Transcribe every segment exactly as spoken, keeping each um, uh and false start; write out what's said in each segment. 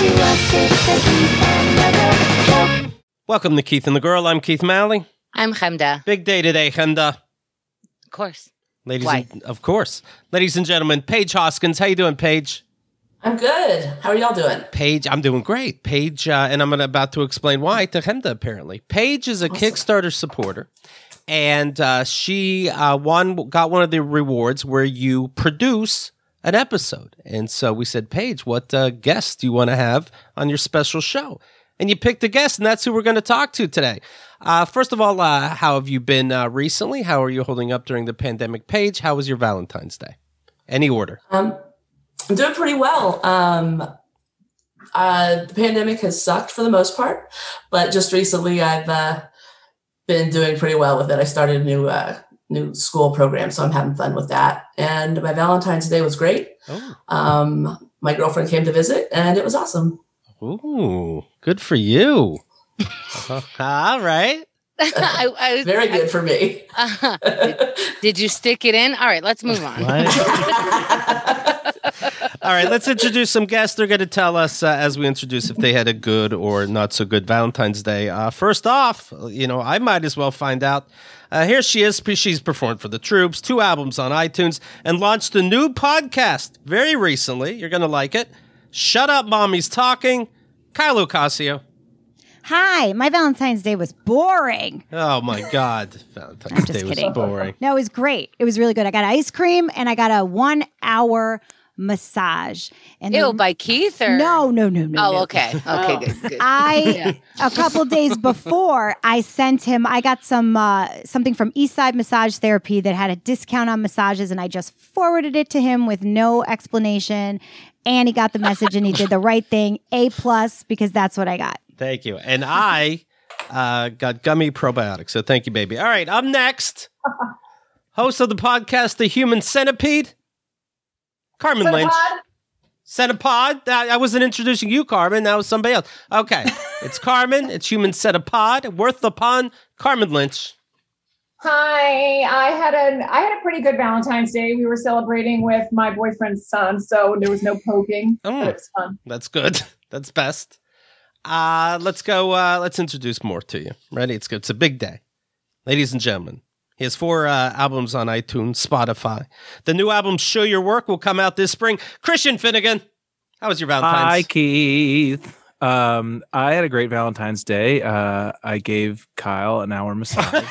to us, it's the Keith and the Girl Show. Welcome to Keith and the Girl. I'm Keith Malley. I'm Chemda. Big day today, Chemda. Of course. Ladies Why? and, of course. Ladies and gentlemen, Paige Hoskins. How you doing, Paige? I'm good. How are y'all doing? Paige, I'm doing great. Paige, uh, and I'm gonna, about to explain why to Chemda, apparently. Paige is a Awesome. Kickstarter supporter, and uh, she uh, won, got one of the rewards where you produce an episode. And so we said, Paige, what uh, guest do you want to have on your special show? And you picked a guest, and that's who we're going to talk to today. Uh, first of all, uh, how have you been uh, recently? How are you holding up during the pandemic? Paige, how was your Valentine's Day? Any order? Um, I'm doing pretty well. Um, uh, the pandemic has sucked for the most part, but just recently I've uh, been doing pretty well with it. I started a new uh, new school program, so I'm having fun with that. And my Valentine's Day was great. Oh. Um, my girlfriend came to visit, and it was awesome. Ooh, good for you. Uh, all right. I, I was, Very good for me. Uh, did, did you stick it in? All right, let's move on. All right, let's introduce some guests. They're going to tell us uh, as we introduce if they had a good or not so good Valentine's Day. Uh, first off, you know, I might as well find out. Uh, here she is. She's performed for the Troops, two albums on iTunes, and launched a new podcast very recently. You're going to like it. Shut Up, Mommy's Talking. Kylo Ocasio. Hi, my Valentine's Day was boring. Oh, my God. Valentine's I'm just Day kidding. was boring. No, it was great. It was really good. I got ice cream and I got a one hour massage. And Ew, the- by Keith or? No, no, no, no. Oh, no. okay. Okay, Oh. good, good. I a couple days before I sent him. I got some uh, something from Eastside Massage Therapy that had a discount on massages, and I just forwarded it to him with no explanation. And he got the message, and he did the right thing. A plus because that's what I got. Thank you. And I uh, got gummy probiotics. So thank you, baby. All right, up next, host of the podcast, The Human Centipede, Carmen Lynch. Centipod? I I wasn't introducing you, Carmen. That was somebody else. Okay. It's Carmen. It's Human Centipod. Worth the pun, Carmen Lynch. Hi, I had a I had a pretty good Valentine's Day. We were celebrating with my boyfriend's son, so there was no poking. Oh. But it was fun. That's good. That's best. Uh, let's go. Uh, let's introduce more to you. Ready? It's good. It's a big day. Ladies and gentlemen, he has four uh, albums on iTunes, Spotify. The new album, Show Your Work, will come out this spring. Christian Finnegan, how was your Valentine's? Hi, Keith. Um, I had a great Valentine's Day. Uh, I gave Kyle an hour massage. we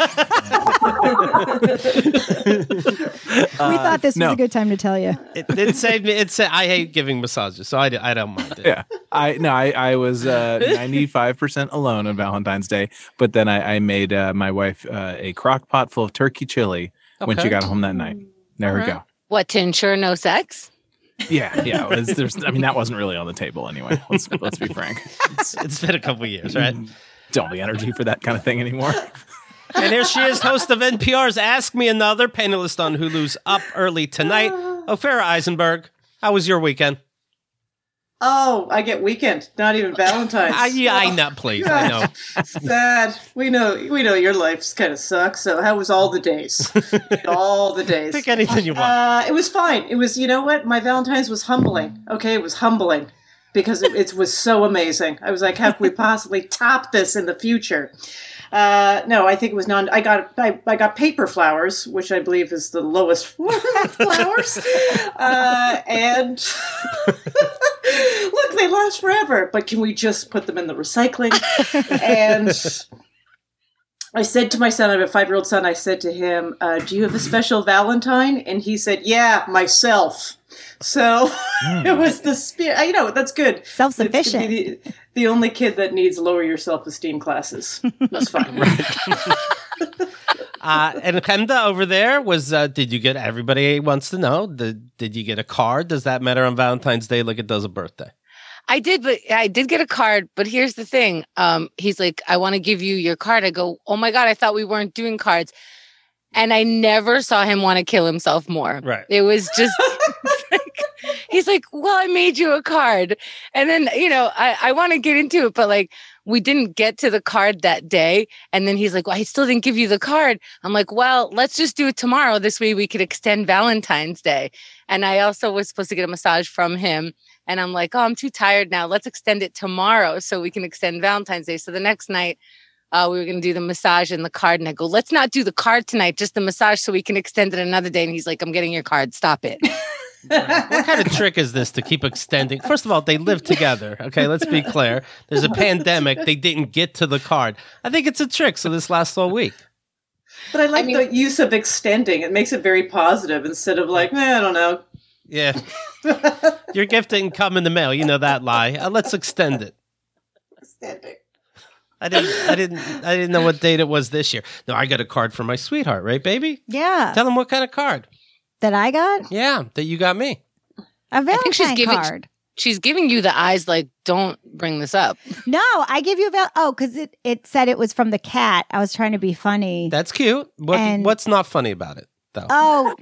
thought this was no. a good time to tell you. It, it saved me. It said I hate giving massages, so I, I don't mind it. Yeah, I no, I I was uh, ninety-five percent alone on Valentine's Day, but then I, I made uh, my wife uh, a crock pot full of turkey chili when Okay. she got home that night. There we All right. go. What, to ensure no sex? Yeah, yeah. It was, there's, I mean, that wasn't really on the table anyway. Let's let's be frank. It's, It's been a couple years, right? don't have the energy for that kind of thing anymore. And here she is, host of N P R's Ask Me Another, panelist on Hulu's Up Early Tonight, Ophira Eisenberg. How was your weekend? Oh, I get weekend, not even Valentine's. Uh, yeah, I know, please. I know. Sad. We know. We know your life's kind of sucks. So how was all the days? all the days. Pick anything you want. Uh, it was fine. It was. You know what? My Valentine's was humbling. Okay, it was humbling because it, it was so amazing. I was like, how can we possibly top this in the future? Uh, no, I think it was non. I got I, I got paper flowers, which I believe is the lowest form of flowers, uh, and look, they last forever. But can we just put them in the recycling? And I said to my son, I have a five-year-old son. I said to him, uh, "Do you have a special Valentine?" And he said, "Yeah, myself." So Mm. it was the spirit. You know, that's good. Self-sufficient. The, the only kid that needs lower your self-esteem classes. That's fine. Uh, and Chemda over there was, uh, did you get, everybody wants to know, did, did you get a card? Does that matter on Valentine's Day like it does a birthday? I did, but I did get a card. But here's the thing. Um, he's like, I want to give you your card. I go, oh my God, I thought we weren't doing cards. And I never saw him want to kill himself more. Right. It was just, like, he's like, well, I made you a card. And then, you know, I, I want to get into it, but like, we didn't get to the card that day. And then he's like, well, I still didn't give you the card. I'm like, well, let's just do it tomorrow. This way we could extend Valentine's Day. And I also was supposed to get a massage from him And I'm like, oh, I'm too tired now. Let's extend it tomorrow so we can extend Valentine's Day. So the next night, uh, we were going to do the massage and the card. And I go, let's not do the card tonight, just the massage so we can extend it another day. And he's like, I'm getting your card. Stop it. Right. What kind of trick is this to keep extending? First of all, they live together. Okay, let's be clear. There's a pandemic. They didn't get to the card. I think it's a trick, so this lasts all week. But I like I mean- the use of extending. It makes it very positive instead of like, eh, I don't know. Yeah. Your gift didn't come in the mail. You know that lie. Uh, let's extend it. Extending. I didn't. I didn't. I didn't know what date it was this year. No, I got a card for my sweetheart, right, baby? Yeah. Tell him what kind of card. That I got? Yeah, that you got me. A think she's Valentine giving- card. She's giving you the eyes like, don't bring this up. No, I give you a val- oh, because it, it said it was from the cat. I was trying to be funny. That's cute. What, And- what's not funny about it, though? Oh,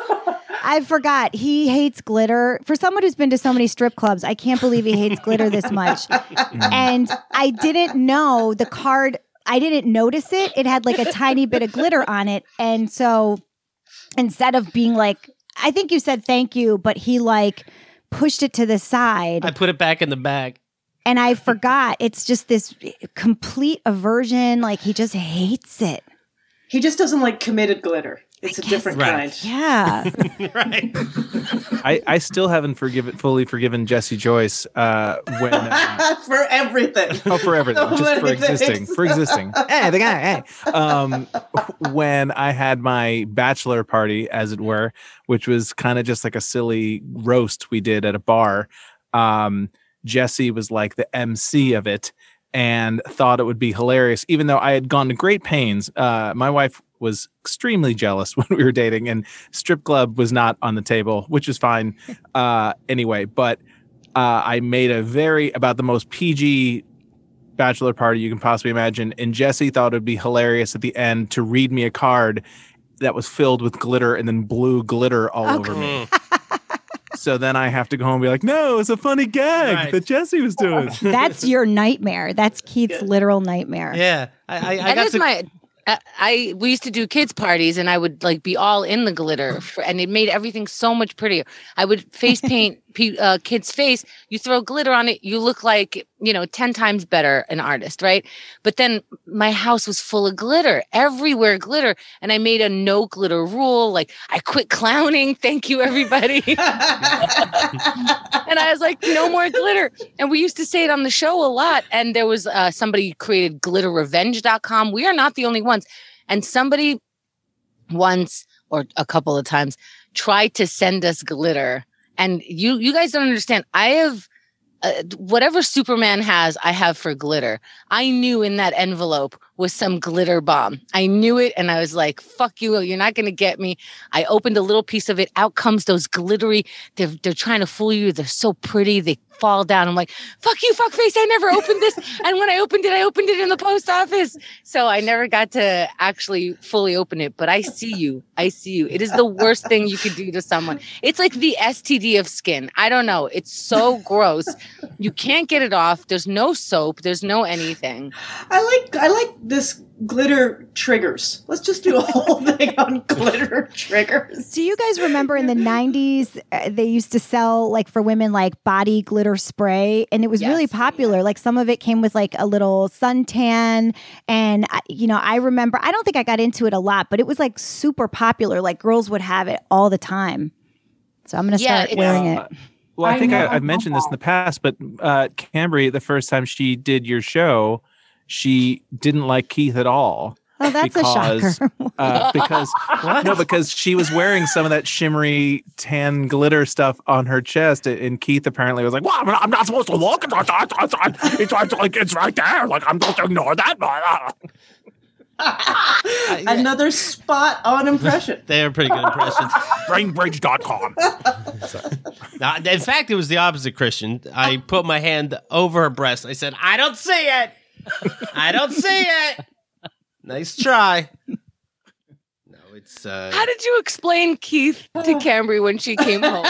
I forgot. He hates glitter. For someone who's been to so many strip clubs, I can't believe he hates glitter this much. And I didn't know the card, I didn't notice it. It had like a tiny bit of glitter on it. And so instead of being like, I think you said thank you, but he like pushed it to the side. I put it back in the bag. And I forgot. It's just this complete aversion. Like he just hates it. He just doesn't like committed glitter. It's I a guess- different Right. kind. Yeah. Right. I, I still haven't forgiven fully forgiven Jesse Joyce uh, when uh, For everything. oh for everything So just for many existing things. for existing. Hey, the guy. Hey, um, when I had my bachelor party, as it were, which was kind of just like a silly roast we did at a bar. Um, Jesse was like the M C of it and thought it would be hilarious, even though I had gone to great pains. Uh, my wife was extremely jealous when we were dating, and strip club was not on the table, which is fine uh, anyway. But uh, I made a very about the most P G bachelor party you can possibly imagine, and Jesse thought it would be hilarious at the end to read me a card that was filled with glitter and then blue glitter all Oh, over me. Mm. So then I have to go home and be like, no, it's a funny gag Right. that Jesse was doing. That's your nightmare. That's Keith's literal nightmare. Yeah. I, I, I That got is to, my. I, I we used to do kids parties, and I would like be all in the glitter, for, and it made everything so much prettier. I would face paint pe- uh, kids' face. You throw glitter on it, you look like you know ten times better an artist, right? But then my house was full of glitter, everywhere glitter, and I made a no glitter rule. Like I quit clowning. Thank you, everybody. And I was like, no more glitter. And we used to say it on the show a lot. And there was uh, somebody who created glitter revenge dot com. We are not the only ones. And somebody once or a couple of times tried to send us glitter. And you, you guys don't understand. I have uh, whatever Superman has, I have for glitter. I knew in that envelope was some glitter bomb. I knew it. And I was like, fuck you. You're not going to get me. I opened a little piece of it. Out comes those glittery. They're, they're trying to fool you. They're so pretty. They fall down. I'm like, fuck you, fuck face. I never opened this. And when I opened it, I opened it in the post office. So I never got to actually fully open it. But I see you. I see you. It is the worst thing you could do to someone. It's like the S T D of skin. I don't know. It's so gross. You can't get it off. There's no soap. There's no anything. I like I like this glitter triggers. Let's just do a whole thing on glitter triggers. Do you guys remember in the nineties, uh, they used to sell, like for women, like body glitter spray? And it was really Yes. popular. Like some of it came with like a little suntan. And, I- you know, I remember, I don't think I got into it a lot, but it was like super popular. Like girls would have it all the time. So I'm going to Yeah, start it's- wearing Uh, it. Well, I I think know, I, I I've mentioned this in the past, but uh, Cambry, the first time she did your show, she didn't like Keith at all. Oh, that's because, a shocker. Uh, because no, because she was wearing some of that shimmery tan glitter stuff on her chest, and Keith apparently was like, "Well, I'm not supposed to look. It's, it's, it's like it's right there. Like I'm supposed to ignore that." Another spot on impression. they are pretty good impressions. Brainbridge dot com. Now, in fact, it was the opposite, Christian. I put my hand over her breast. I said, I don't see it. I don't see it. Nice try. No, it's... Uh, How did you explain Keith to Cambry when she came home?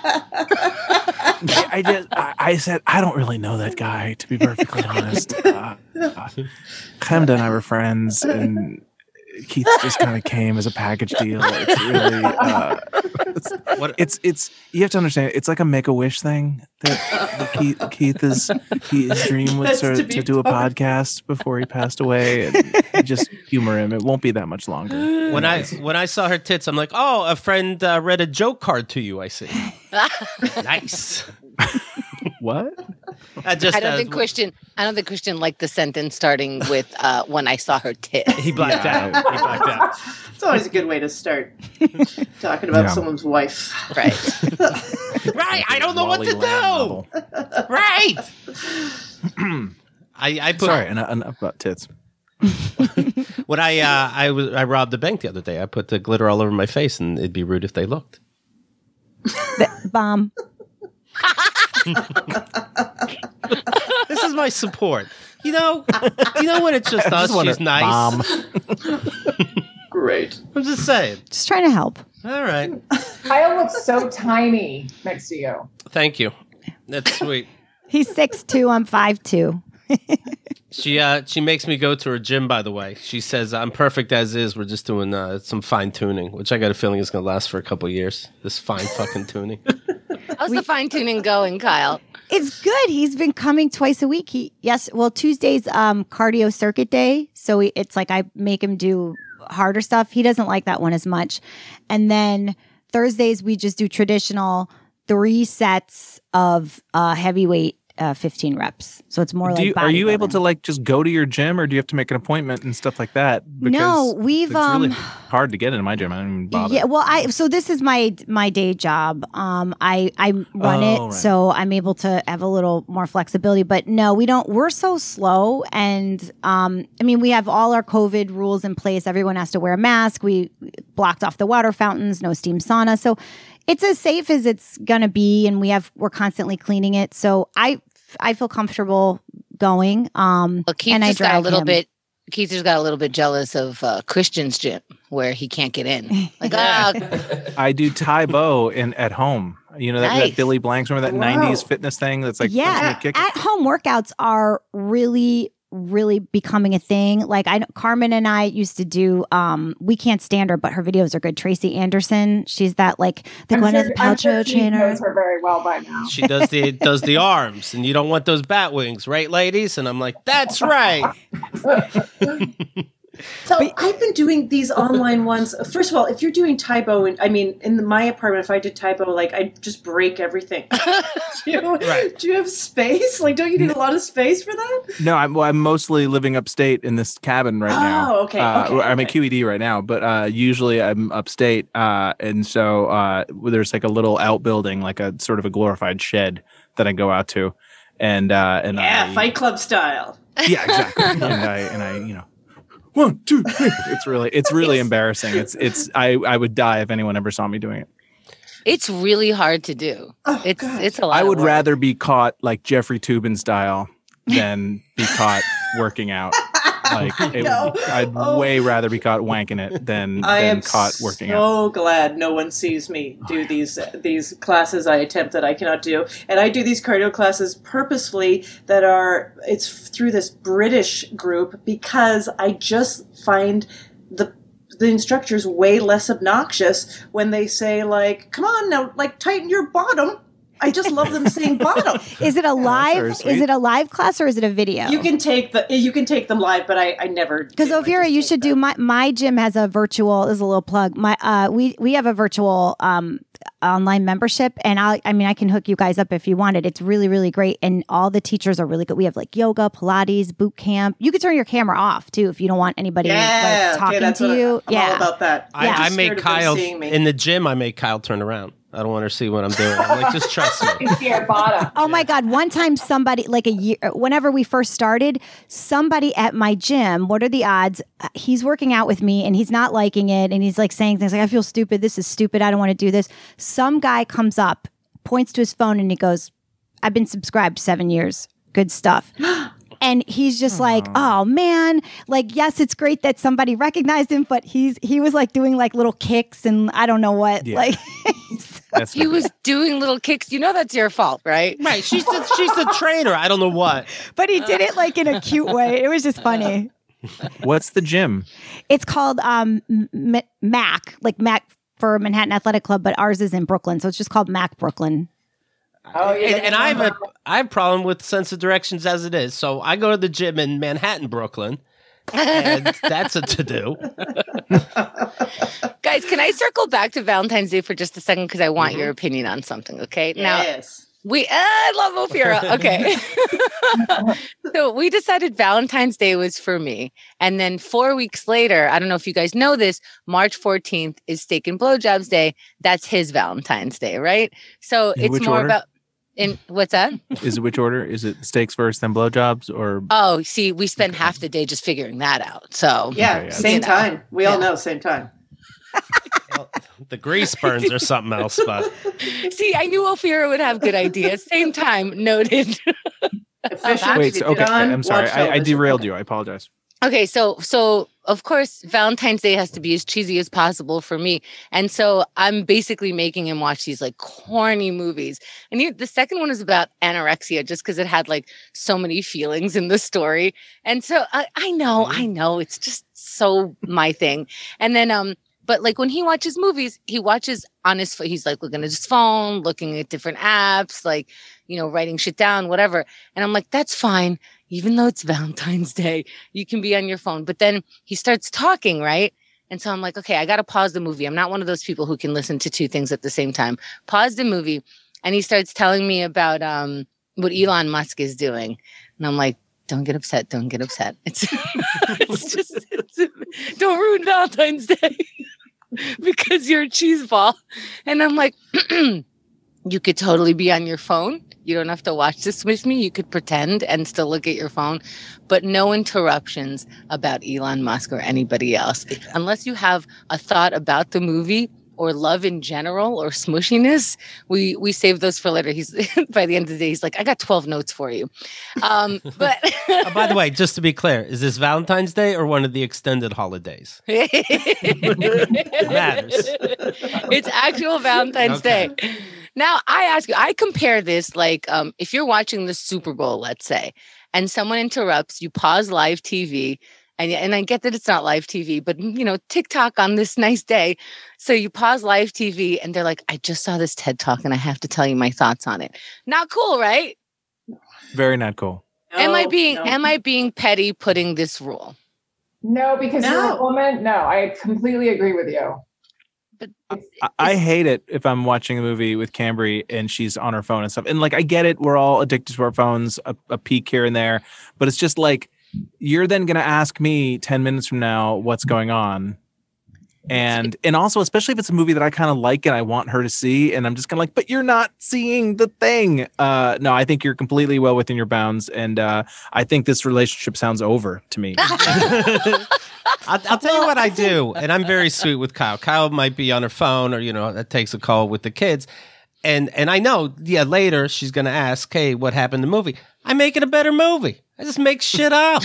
I, I just, I, I said, I don't really know that guy, to be perfectly honest. Uh, uh, Chemda and I were friends, and Keith just kind of came as a package deal. It's really, uh, it's, What- it's it's you have to understand. It's like a Make a Wish thing that, that Keith, Keith is he, his dream was Gets to, to to, be do a part- podcast before he passed away, and just humor him. It won't be that much longer. When I when I saw her tits, I'm like, oh, a friend uh, read a joke card to you. I see. Nice. What? I just I don't uh, think Christian. I don't think Christian liked the sentence starting with uh, "when I saw her tit." he blacked Yeah. out. He blacked out. It's always a good way to start talking about Yeah. someone's wife. Right. Right. I don't know what Wally to Lamb do. novel. Right. I I put Sorry, enough, enough about tits. when I uh, I was I robbed a bank the other day. I put the glitter all over my face, and it'd be rude if they looked. Bomb. This is my support. You know, you know when it's just I us. just wanna She's nice. bomb. Great. I'm just saying. Just trying to help. All right. Kyle looks so tiny next to you. Thank you. That's sweet. He's six two. I'm five two. She uh she makes me go to her gym. By the way, she says I'm perfect as is. We're just doing uh, some fine tuning, which I got a feeling is going to last for a couple years. This fine fucking tuning. How's the fine tuning going, Kyle? It's good. He's been coming twice a week. He yes, well Tuesday's um cardio circuit day, so he, it's like I make him do harder stuff. He doesn't like that one as much. And then Thursdays we just do traditional three sets of uh heavyweight uh fifteen reps. So it's more Do like you, are you able bodybuilding. to like just go to your gym, or do you have to make an appointment and stuff like that? No, we've, it's really um, hard to get into my gym. I don't even bother. Yeah, well, I so this is my my day job. Um, I I run Oh, it, right. so I'm able to have a little more flexibility. But no, we don't. We're so slow, and um, I mean, we have all our COVID rules in place. Everyone has to wear a mask. We blocked off the water fountains, no steam sauna, so it's as safe as it's gonna be. And we have we're constantly cleaning it, so I I feel comfortable going. Um, Well, Keith and I just got a drag little him. bit. Keith just got a little bit jealous of uh, Christian's gym where he can't get in. Like, Yeah. ah, I do Thai Bo in at home. You know that, Nice. that Billy Blanks, remember that Wow. nineties fitness thing that's like yeah, kick it? at home workouts are really really becoming a thing. Like I know Carmen and I used to do um we can't stand her, but her videos are good. Tracy Anderson, she's that like the I'm Gwyneth sure, I'm Paltrow sure she trainer. knows her very well by now. She does the does the arms, and you don't want those bat wings, right, ladies? And I'm like, that's right. So I've been doing these online ones. First of all, if you're doing Tybo, and I mean, in the, my apartment, if I did Tybo, like I just break everything. do, you, Right. do you have space? Like, don't you need a lot of space for that? No, I'm well, I'm mostly living upstate in this cabin right now. Oh, okay, Uh, okay, I'm at okay. Q E D right now, but uh, usually I'm upstate, uh, and so uh, there's like a little outbuilding, like a sort of a glorified shed that I go out to, and uh, and Yeah, I, Fight Club style. yeah, exactly, and I and I you know. One, two, three. It's really, it's really embarrassing. It's, it's. I, I would die if anyone ever saw me doing it. it's really hard to do. Oh, It's God. it's a lot. I of would work. rather be caught like Jeffrey Toobin style than be caught working out. Like it, No. I'd Oh. way rather be caught wanking it than, I than am caught working out. so glad no one sees me do these these classes I attempt that I cannot do, and I do these cardio classes purposefully that are it's through this British group because I just find the the instructors way less obnoxious when they say like, "Come on now, like tighten your bottom." I just love them saying bottom. Is it a very live? sweet. Is it a live class or is it a video? You can take the you can take them live, but I I never Because do. I Ophira, just you take should them. do my my gym has a virtual. This is a little plug. My uh, we we have a virtual um online membership, and I I mean I can hook you guys up if you want it. It's really really great, and all the teachers are really good. We have like yoga, Pilates, boot camp. You can turn your camera off too if you don't want anybody Yeah, like talking okay, that's to what I- you. I'm yeah, all about that. I, Yeah. I I'm make scared of them Kyle seeing me. in the gym. I make Kyle turn around. I don't want her to see what I'm doing. I'm like, just trust me. It's your bottom. Oh my God. One time somebody, like a year, whenever we first started, somebody at my gym, what are the odds? Uh, He's working out with me and he's not liking it. And he's like saying things like, I feel stupid. This is stupid. I don't want to do this. Some guy comes up, points to his phone and he goes, I've been subscribed seven years. Good stuff. And he's just like, oh man, like, yes, it's great that somebody recognized him, but he's, he was like doing like little kicks and I don't know what, Yeah. like, That's He was doing little kicks. You know that's your fault, right? Right. She's the, she's the trainer. I don't know what. but he did it like in a cute way. It was just funny. What's the gym? It's called um, M- Mac, like Mac for Manhattan Athletic Club, but ours is in Brooklyn, so it's just called Mac Brooklyn. Oh, yeah. And, and I have a I have a problem with sense of directions as it is. So I go to the gym in Manhattan, Brooklyn, and that's a to do. Guys, can I circle back to Valentine's Day for just a second? Because I want Mm-hmm. your opinion on something, okay? Now, Yes. we, uh, I love Ophira. Okay. So we decided Valentine's Day was for me. And then four weeks later, I don't know if you guys know this, March fourteenth is Steak and Blowjobs Day. That's his Valentine's Day, right? So In it's which more order? about, in what's that? Is it which order? Is it steaks first, then blowjobs, or Oh, see, we spend half the day just figuring that out. So Yeah, Okay, yeah. same You know. time. We all Yeah. know, same time. The grease burns or something else, but see, I knew Ophira would have good ideas. Same time, noted. Efficient. wait? So, okay, Done, I'm sorry. watch I, I television. derailed you. I apologize. Okay, so so of course Valentine's Day has to be as cheesy as possible for me, and so I'm basically making him watch these like corny movies. And he, the second one is about anorexia, just because it had like so many feelings in the story. And so I, I know, I know, it's just so my thing. And then um, but like when he watches movies, he watches on his pho- he's like looking at his phone, looking at different apps, like you know, writing shit down, whatever. And I'm like, that's fine. Even though it's Valentine's Day, you can be on your phone. But then he starts talking, right? And so I'm like, okay, I got to pause the movie. I'm not one of those people who can listen to two things at the same time. Pause the movie. And he starts telling me about um, what Elon Musk is doing. And I'm like, don't get upset. Don't get upset. It's, it's just, it's, don't ruin Valentine's Day because you're a cheese ball. And I'm like, you could totally be on your phone. You don't have to watch this with me. You could pretend and still look at your phone, but no interruptions about Elon Musk or anybody else. Unless you have a thought about the movie or love in general or smushiness, we we save those for later. He's by the end of the day, he's like, I got twelve notes for you. Um, but oh, by the way, just to be clear, is this Valentine's Day or one of the extended holidays? it matters. It's actual Valentine's Okay. Day. Now, I ask you, I compare this like um, if you're watching the Super Bowl, let's say, and someone interrupts, you pause live T V, and, and I get that it's not live T V, but, you know, TikTok on this nice day. So you pause live T V, and they're like, I just saw this TED Talk, and I have to tell you my thoughts on it. Not cool, right? Very not cool. am I No, being no. am I being petty putting this rule? No, because you're No. a woman. No, I completely agree with you. But It's- I, I hate it if I'm watching a movie with Cambry and she's on her phone and stuff. And like, I get it. We're all addicted to our phones, a, a peek here and there. But it's just like, you're then going to ask me ten minutes from now what's going on. And and also, especially if it's a movie that I kind of like and I want her to see, and I'm just kind of like, but you're not seeing the thing. Uh, no, I think you're completely well within your bounds. And uh, I think this relationship sounds over to me. I'll, I'll tell you what I do, and I'm very sweet with Kyle. Kyle might be on her phone, or you know, that takes a call with the kids, and and I know, yeah, later she's gonna ask, "Hey, what happened in the movie?" I make it a better movie. I just make shit up.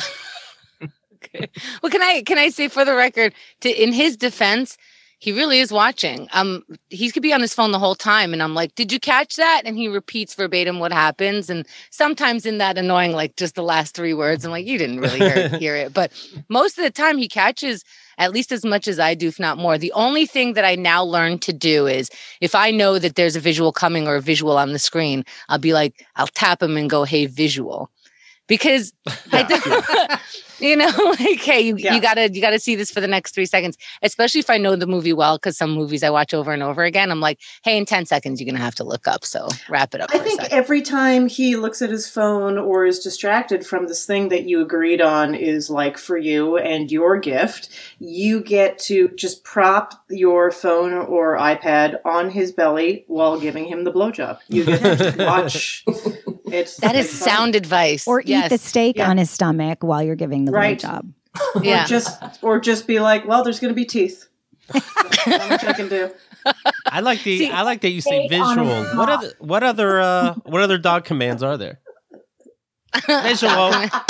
Okay. Well, can I can I say for the record, to in his defense, he really is watching. Um, he could be on his phone the whole time, and I'm like, "Did you catch that?" And he repeats verbatim what happens, and sometimes in that annoying, like just the last three words, I'm like, "You didn't really hear, hear it," but most of the time he catches at least as much as I do, if not more. The only thing that I now learned to do is if I know that there's a visual coming or a visual on the screen, I'll be like, I'll tap him and go, "Hey, visual," because I don't. You know, like, hey, you, Yeah. you gotta you gotta see this for the next three seconds, especially if I know the movie well, because some movies I watch over and over again. I'm like, hey, in ten seconds, you're gonna have to look up. So wrap it up. I for think a second. every time he looks at his phone or is distracted from this thing that you agreed on is like for you and your gift, you get to just prop your phone or iPad on his belly while giving him the blowjob. You get to just watch. It's That is it's fun. sound advice. Or yes. eat the steak Yeah. on his stomach while you're giving the Right. blowjob. Yeah. Or just or just be like, well, there's going to be teeth. That's how much I can do. I like the See, I like that you say steak on a visual. What other what other uh what other dog commands are there? Visual.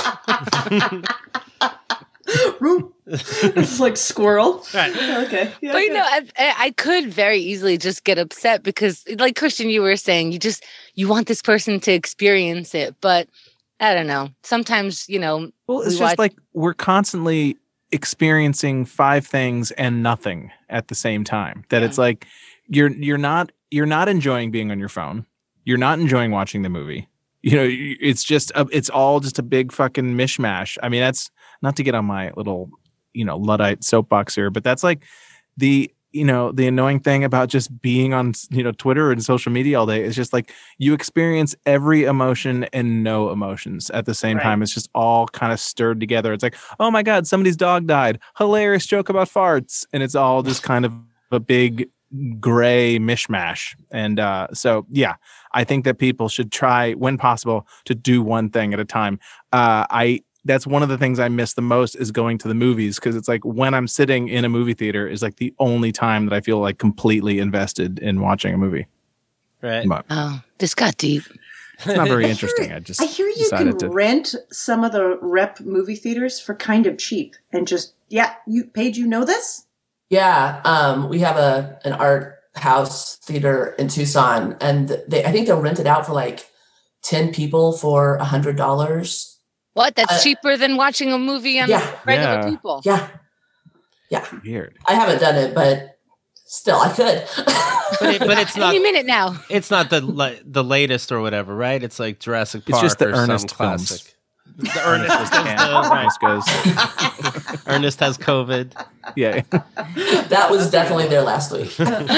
It's like squirrel. Right. Okay. Yeah, But you good. know, I, I I could very easily just get upset because, like Christian, you were saying, you just you want this person to experience it, but I don't know. Sometimes, you know, Well, it's we just watch- like we're constantly experiencing five things and nothing at the same time. That it's like you're you're not you're not enjoying being on your phone. You're not enjoying watching the movie. You know, you- it's just a, it's all just a big fucking mishmash. I mean, that's not to get on my little, you know, Luddite soapbox here, but that's like the you know, the annoying thing about just being on, you know, Twitter and social media all day is just like you experience every emotion and no emotions at the same Right. time. It's just all kind of stirred together. It's like, oh my God, somebody's dog died. Hilarious joke about farts. And it's all just kind of a big gray mishmash. And uh, so, yeah, I think that people should try, when possible, to do one thing at a time. Uh, I, That's one of the things I miss the most is going to the movies, because it's like when I'm sitting in a movie theater is like the only time that I feel like completely invested in watching a movie. Right. But Oh, this got deep. it's not very I hear- interesting. I just I hear you decided can to. rent some of the rep movie theaters for kind of cheap and just yeah. You Paige, you know this? Yeah, um, we have a an art house theater in Tucson, and they I think they'll rent it out for like ten people for a hundred dollars. What? That's Uh, cheaper than watching a movie on Yeah. regular Yeah. people. Yeah, Weird. I haven't done it, but still, I could. But, it, but it's not Any minute now. it's not the la- the latest or whatever, right? It's like Jurassic It's Park just the or some Ernest films. classic. The Ernest, Yeah, Ernest goes. Ernest has COVID. Yeah. That was definitely there last week.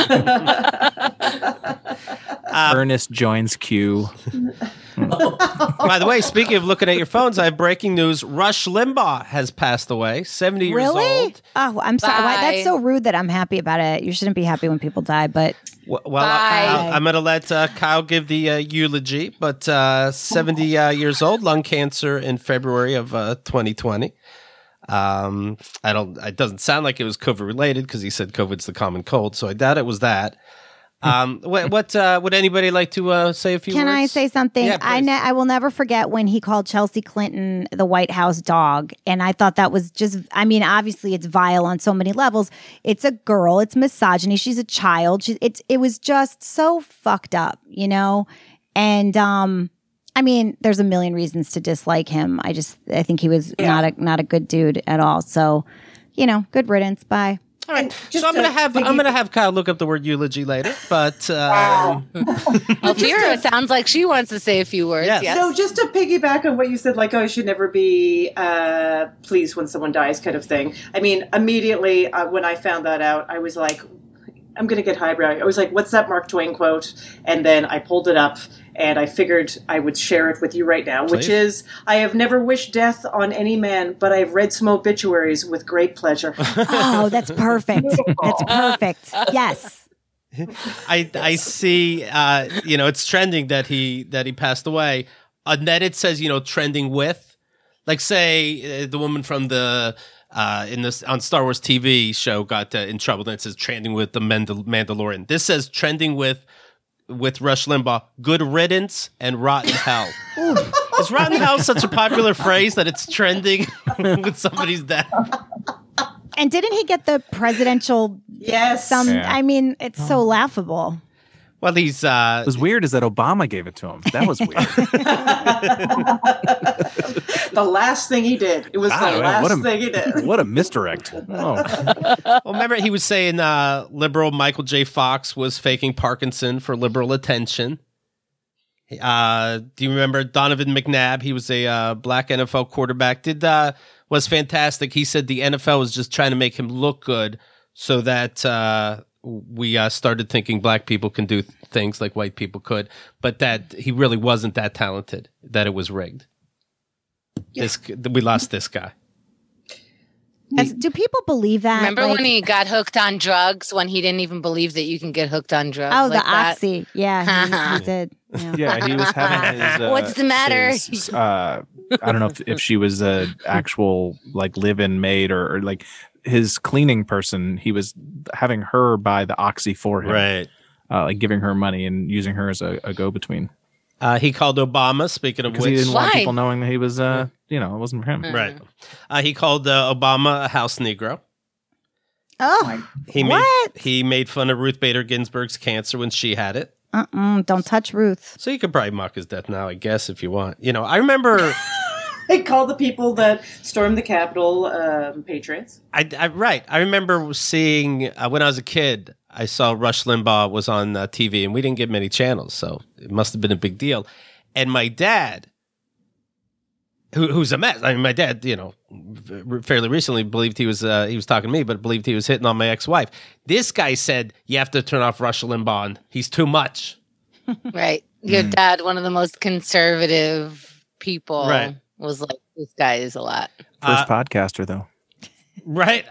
Uh, Ernest joins Q. By the way, speaking of looking at your phones, I have breaking news. Rush Limbaugh has passed away, seventy years Really? old. Oh, I'm sorry. Why, Bye. that's so rude that I'm happy about it. You shouldn't be happy when people die, but W- Well, I, Bye. I'm going to let uh, Kyle give the uh, eulogy, but uh, seventy uh, years old, lung cancer in February of uh, twenty twenty. Um, I don't. It doesn't sound like it was COVID related because he said COVID's the common cold, so I doubt it was that. Um, what what uh, would anybody like to uh, say a few can words? I say something? Yeah, I please. ne- I will never forget when he called Chelsea Clinton the White House dog, and I thought that was just. I mean, obviously, it's vile on so many levels. It's a girl. It's misogyny. She's a child. She, it's it was just so fucked up, you know. And um, I mean, there's a million reasons to dislike him. I just I think he was not a not a good dude at all. So, you know, good riddance. Bye. All right. just So I'm gonna to have piggy- I'm gonna have Kyle look up the word eulogy later, but um, Elvira sounds like she wants to say a few words. Yes. Yes. So just to piggyback on what you said, like, oh, I should never be uh, pleased when someone dies kind of thing. I mean, immediately uh, when I found that out, I was like, I'm going to get highbrow. I was like, what's that Mark Twain quote? And then I pulled it up and I figured I would share it with you right now, which Please. is, I have never wished death on any man, but I've read some obituaries with great pleasure. Oh, that's perfect. That's perfect. Yes. I I see. Uh, you know, it's trending that he that he passed away. And then it says, you know, trending with, like, say uh, the woman from the uh, in this on Star Wars T V show got uh, in trouble. Then it says trending with the Mandal- Mandalorian. This says trending with with Rush Limbaugh. Good riddance and rotten hell. Is rotten hell such a popular phrase that it's trending with somebody's death? And didn't he get the presidential? Yes. Some. Yeah. I mean, it's so laughable. Well, he's uh, What was weird is that Obama gave it to him. That was weird. The last thing he did. It was Ah, the man, last what a- thing he did. What a misdirect. Oh. well, remember he was saying uh, liberal Michael J. Fox was faking Parkinson for liberal attention. Uh, do you remember Donovan McNabb? He was a uh, black N F L quarterback. Did uh, was fantastic. He said the N F L was just trying to make him look good, so that uh, we uh, started thinking black people can do th- things like white people could, but that he really wasn't that talented. That it was rigged. This we lost this guy. As- do people believe that? Remember Like- when he got hooked on drugs when he didn't even believe that you can get hooked on drugs? Oh, like the that? oxy. Yeah, he, he did. Yeah. Yeah, he was having his. Uh, What's the matter? his, uh, I don't know if, if she was a actual like live-in maid or, or like his cleaning person. He was having her buy the oxy for him, Right. uh, like giving her money and using her as a, a go-between Uh, he called Obama. Speaking of because he which, didn't want Why? people knowing that he was. Uh, you know, it wasn't for him. right? Uh, he called uh, Obama a house Negro. Oh, He What? made he made fun of Ruth Bader Ginsburg's cancer when she had it. Uh-uh, don't touch Ruth. So you could probably mock his death now, I guess, if you want. You know, I remember. They call the people that stormed the Capitol um, patriots. I, I right. I remember seeing uh, when I was a kid. I saw Rush Limbaugh was on uh, T V, and we didn't get many channels, so it must have been a big deal. And my dad, who, who's a mess. I mean, my dad, you know, fairly recently believed he was uh, he was talking to me, but believed he was hitting on my ex-wife. This guy said you have to turn off Rush Limbaugh. And he's too much. Right. Your dad, one of the most conservative people, Right. was like, this guy is a lot. First Uh, podcaster, though. Right.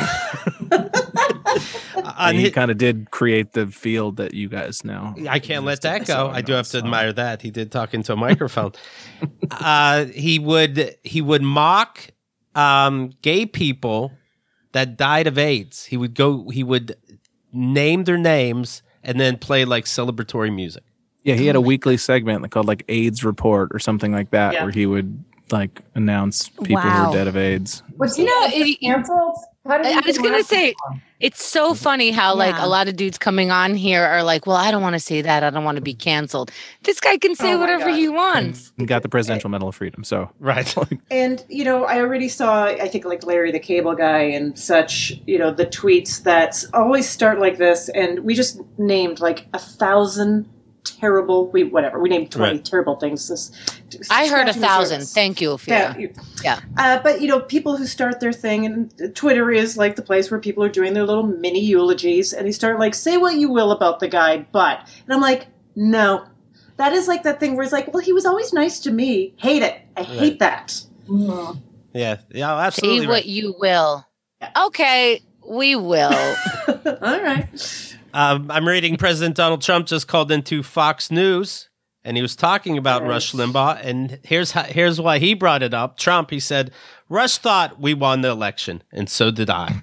And he kind of did create the field that you guys know. I can't let that So go. I do have to so- admire that. He did talk into a microphone. uh, he would he would mock um, gay people that died of AIDS. He would go. He would name their names and then play like celebratory music. Yeah, he had a weekly segment called like AIDS Report or something like that, Yeah. where he would like announce people who Wow. were dead of AIDS. Was You he know, also it- canceled? How did I, he I was get gonna arrested? say, it's so funny how like Yeah. a lot of dudes coming on here are like, well, I don't want to say that. I don't want to be canceled. This guy can say Oh my whatever God. he wants. He got the Presidential Medal of Freedom. So Right. And, you know, I already saw, I think, like Larry the Cable Guy and such, you know, the tweets that always start like this. And we just named like a thousand terrible, we whatever, we named twenty Right. terrible things. This, I heard a scratching the thousand. surface. Thank you, Yeah. Ophira. you- Yeah. Uh, but, you know, people who start their thing, and Twitter is like the place where people are doing their little mini eulogies, and they start like, say what you will about the guy, but. And I'm like, no. That is like that thing where it's like, well, he was always nice to me. Hate it. I hate Right. that. Mhm. Yeah. Yeah. Say Absolutely. what Right. you will. Okay, we will. All right. Um, I'm reading President Donald Trump just called into Fox News, and he was talking about Yes. Rush Limbaugh. And here's how, here's why he brought it up. Trump, he said, Rush thought we won the election, and so did I.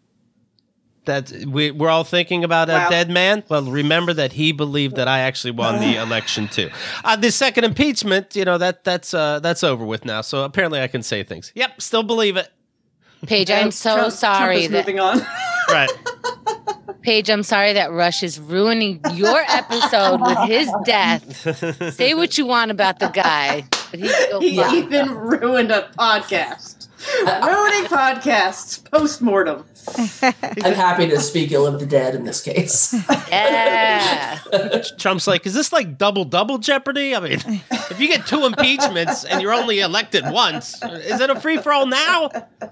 That we, we're all thinking about a Wow. dead man. Well, remember that he believed that I actually won the election too. Uh, the second impeachment, you know, that that's uh, that's over with now. So apparently, I can say things. Yep, still believe it. Paige, I'm so Trump- sorry Trump is that moving on. Right. Paige, I'm sorry that Rush is ruining your episode with his death. Say what you want about the guy, but he's still He fine. even ruined a podcast. Ruining podcasts post-mortem. I'm happy to speak ill of the dead in this case. Yeah. Trump's like, is this like double double Jeopardy? I mean, if you get two impeachments and you're only elected once, is it a free for all now?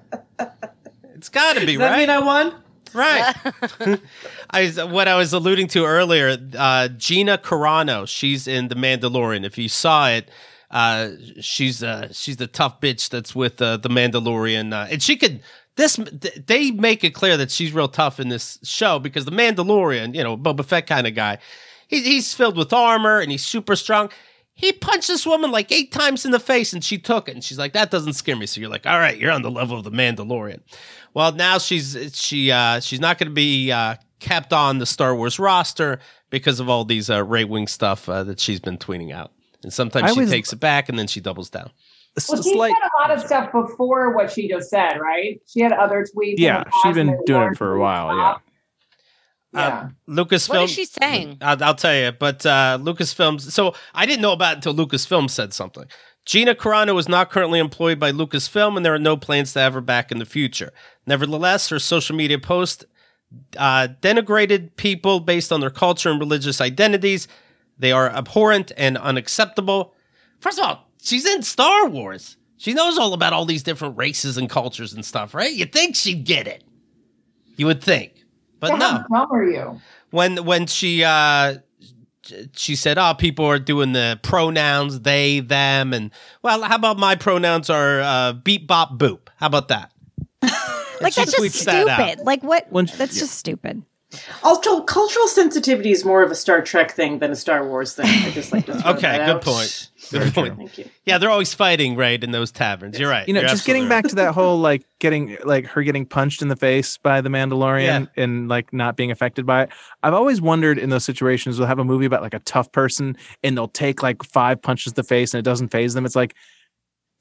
It's got to be, Does that right? mean I won? Right. I what I was alluding to earlier, uh, Gina Carano, she's in The Mandalorian. If you saw it, uh, she's uh, she's the tough bitch that's with uh, the Mandalorian, uh, and she could. This they make it clear that she's real tough in this show because the Mandalorian, you know, Boba Fett kind of guy, he, he's filled with armor and he's super strong. He punched this woman like eight times in the face and she took it. And she's like, that doesn't scare me. So you're like, all right, you're on the level of the Mandalorian. Well, now she's she uh, she's not going to be uh, kept on the Star Wars roster because of all these uh, right wing stuff uh, that she's been tweeting out. And sometimes I she was- takes it back and then she doubles down. S- Well, she slight- said a lot of stuff before what she just said, right? She had other tweets. in Yeah, the she's past been and they doing it weren't for a really while, stopped. Uh, Yeah. Lucasfilm. What is she saying? I'll, I'll tell you, but uh, Lucasfilms. So I didn't know about it until Lucasfilm said something. Gina Carano is not currently employed by Lucasfilm, and there are no plans to have her back in the future. Nevertheless, her social media post uh, denigrated people based on their culture and religious identities. They are abhorrent and unacceptable. First of all, she's in Star Wars. She knows all about all these different races and cultures and stuff, right? You'd think she'd get it. You would think. But Yeah, no. How dumb are you? When when she uh she said, "Oh, people are doing the pronouns they, them," and well, how about my pronouns are uh, beep, bop, boop? How about that? Like she that's just tweets that out. stupid. Like what? When- That's yeah. just stupid. Cultural, cultural sensitivity is more of a Star Trek thing than a Star Wars thing. I just like to throw Okay, that good out. point. Very Good true. point. Thank you. Yeah, they're always fighting, right, in those taverns. You're right. You know, You're just getting absolutely back to that whole like getting like her getting punched in the face by the Mandalorian and like not being affected by it. I've always wondered in those situations, they'll have a movie about like a tough person and they'll take like five punches to the face and it doesn't phase them. It's like,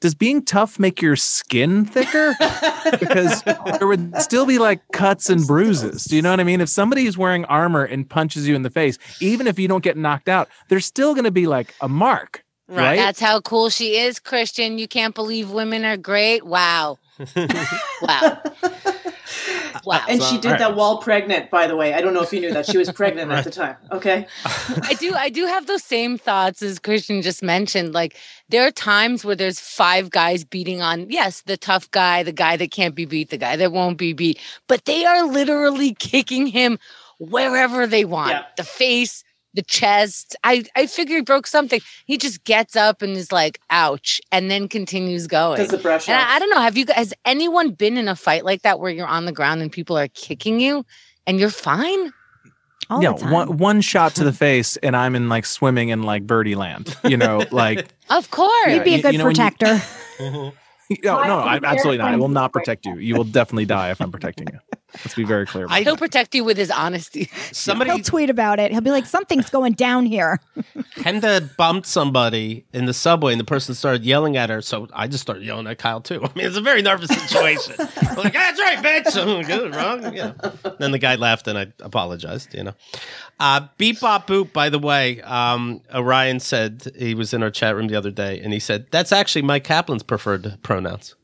does being tough make your skin thicker? Because there would still be like cuts and bruises. Do you know what I mean? If somebody is wearing armor and punches you in the face, even if you don't get knocked out, there's still going to be like a mark. Right. That's how cool she is, Christian. You can't believe women are great. Wow. Wow. Wow. And she did that while pregnant, by the way. I don't know if you knew that. She was pregnant at the time. Okay. I do I do have those same thoughts as Christian just mentioned. Like there are times where there's five guys beating on, yes, the tough guy, the guy that can't be beat, the guy that won't be beat, but they are literally kicking him wherever they want. Yeah. The face, the chest. I, I figure he broke something. He just gets up and is like, ouch, and then continues going. Does the brush And off. I, I don't know. Have you guys, has anyone been in a fight like that where you're on the ground and people are kicking you and you're fine? All Yeah, the time. one one shot to the face, and I'm in like swimming in like birdie land. You know, like Of course. You'd be a you- good you know when you- protector. no, no, no, I, absolutely not. I will not protect you. You will definitely die if I'm protecting you. Let's be very clear. About I- He'll protect you with his honesty. Somebody He'll tweet about it. He'll be like, something's going down here. Kenda bumped somebody in the subway, and the person started yelling at her. So I just started yelling at Kyle too. I mean, it's a very nervous situation. I'm like, that's right, bitch. I'm good, wrong. You know. Then the guy laughed, and I apologized. You know, uh, beep bop boop. By the way, um, Orion said he was in our chat room the other day, and he said that's actually Mike Kaplan's preferred pronouns.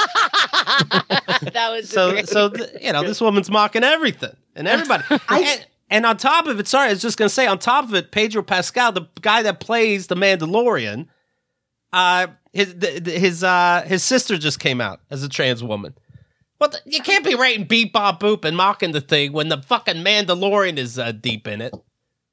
That was So, great. so th- you know, this woman's mocking everything and everybody. and, and on top of it, sorry, I was just gonna say, on top of it, Pedro Pascal, the guy that plays the Mandalorian, uh, his th- th- his uh, his sister just came out as a trans woman. Well, th- you can't be writing beep bop boop and mocking the thing when the fucking Mandalorian is uh, deep in it.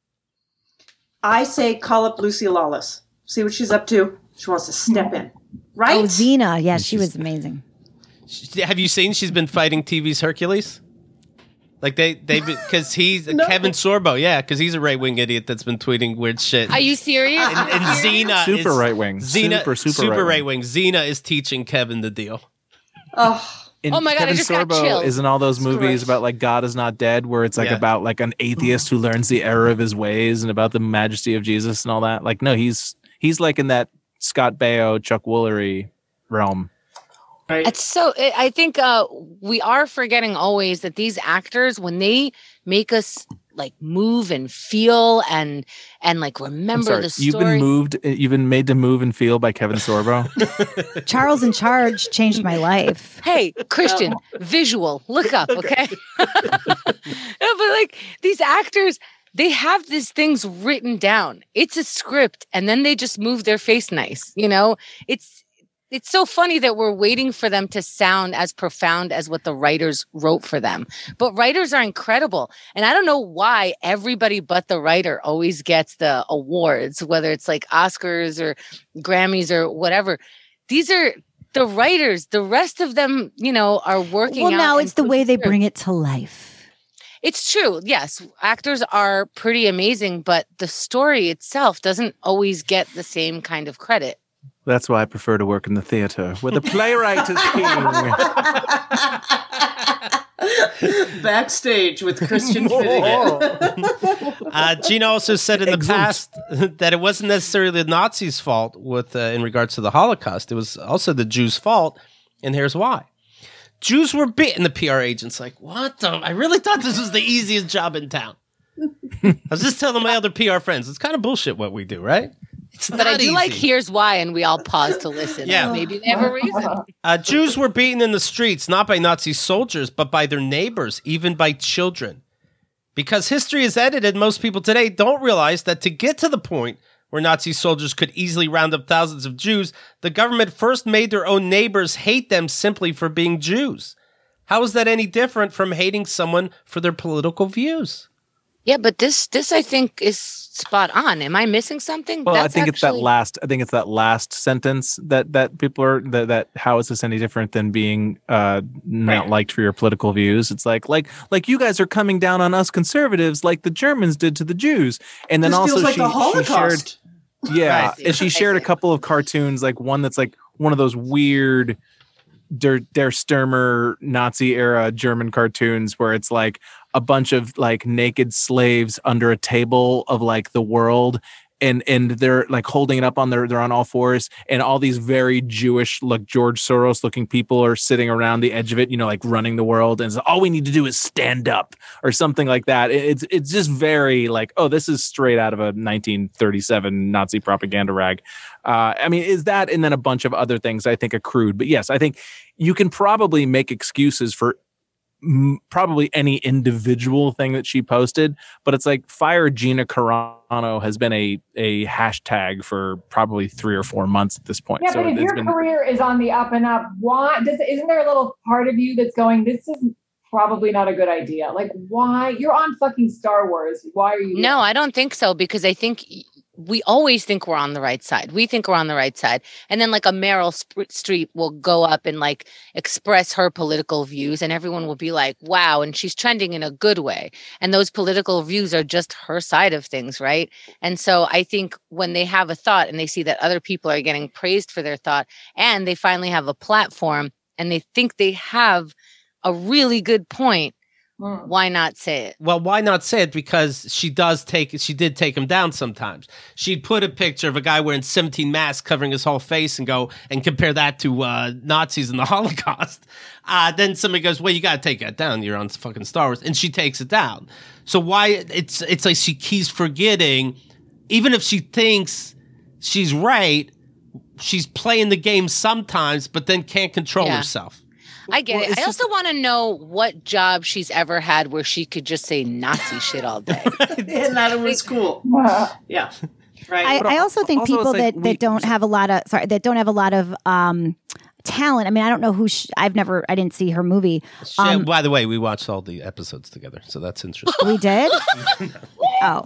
I say call up Lucy Lawless. See what she's up to. She wants to step in. Right? Oh, Xena. Yeah, she was amazing. She- Have you seen she's been fighting T V's Hercules? Like they they because he's No. Kevin Sorbo, yeah, because he's a right wing idiot that's been tweeting weird shit. Are you serious? and, and Xena Super is, right wing. Xena, Super, super right wing. Xena is teaching Kevin the deal. Oh, And Oh my God, I Kevin just got Sorbo chills. is in all those movies great. about like God is not dead, where it's like Yeah. about like an atheist who learns the error of his ways and about the majesty of Jesus and all that. Like, no, he's he's like in that Scott Baio, Chuck Woolery realm. right. It's so. I I think uh, we are forgetting always that these actors, when they make us like move and feel and and like I'm remember sorry, the you've been story. moved. You've been made to move and feel by Kevin Sorbo. Charles in Charge changed my life. Hey, Christian, visual, look up, okay? No, but like these actors, they have these things written down. It's a script, and then they just move their face nice. You know, it's it's so funny that we're waiting for them to sound as profound as what the writers wrote for them. But writers are incredible, and I don't know why everybody but the writer always gets the awards, whether it's like Oscars or Grammys or whatever. These are the writers. The rest of them, you know, are working. Well, out now and it's the way they putting bring it to life. It's true. Yes, actors are pretty amazing, but the story itself doesn't always get the same kind of credit. That's why I prefer to work in the theater, where the playwright is king. Backstage with Christian Finnegan. Uh, Gina also said in the Excellent. past that it wasn't necessarily the Nazis' fault with uh, in regards to the Holocaust. It was also the Jews' fault, and here's why. Jews were beaten. The P R agent's like, what the? I really thought this was the easiest job in town. I was just telling my other P R friends, it's kind of bullshit what we do, right? It's But I not do easy. like here's why, and we all pause to listen. Yeah. Maybe they have a reason. Uh, Jews were beaten in the streets, not by Nazi soldiers, but by their neighbors, even by children. Because history is edited, most people today don't realize that to get to the point where Nazi soldiers could easily round up thousands of Jews, the government first made their own neighbors hate them simply for being Jews. How is that any different from hating someone for their political views? Yeah, but this this I think is spot on. Am I missing something? Well, I That's think it's that actually- last. I think it's that last sentence that that people are that, that how is this any different than being uh, not Right. liked for your political views? It's like like like you guys are coming down on us conservatives like the Germans did to the Jews, and then This also feels like she, the she shared Holocaust. yeah, Right. and she shared a couple of cartoons, like one that's like one of those weird Der, Der Stürmer Nazi era German cartoons where it's like a bunch of like naked slaves under a table of like the world, and and they're like holding it up on their they're on all fours, and all these very Jewish, like George Soros looking people are sitting around the edge of it, you know, like running the world, and so all we need to do is stand up or something like that. It, it's it's just very like, oh, this is straight out of a nineteen thirty-seven Nazi propaganda rag. Uh, I mean, is that, and then a bunch of other things I think accrued. But yes, I think you can probably make excuses for m- probably any individual thing that she posted, but it's like fire Gina Carano has been a a hashtag for probably three or four months at this point. Yeah, So but if it's your been, career is on the up and up, why does isn't there a little part of you that's going, this is probably not a good idea? Like, why? You're on fucking Star Wars. Why are you? No, I don't think so, because I think y- we always think we're on the right side. We think we're on the right side. And then like a Meryl Sp- Streep will go up and like express her political views, and everyone will be like, wow. And she's trending in a good way. And those political views are just her side of things, right? And so I think when they have a thought and they see that other people are getting praised for their thought, and they finally have a platform and they think they have a really good point, Mm. why not say it? Well, why not say it? Because she does take, she did take him down sometimes. She'd put a picture of a guy wearing seventeen masks covering his whole face and go and compare that to uh, Nazis in the Holocaust. Uh, then somebody goes, well, you got to take that down. You're on fucking Star Wars. And she takes it down. So why, it's, it's like she keeps forgetting, even if she thinks she's right, she's playing the game sometimes, but then can't control Yeah. herself. I get Well, it. it's I also want to know what job she's ever had where she could just say Nazi shit all day. And that it was cool. Uh, Yeah. Right. I, But I also think also it's people like that, we- that don't have a lot of sorry that don't have a lot of um, talent. I mean, I don't know who sh- I've never I didn't see her movie. She- Um, by the way, we watched all the episodes together, so that's interesting. We did. Oh,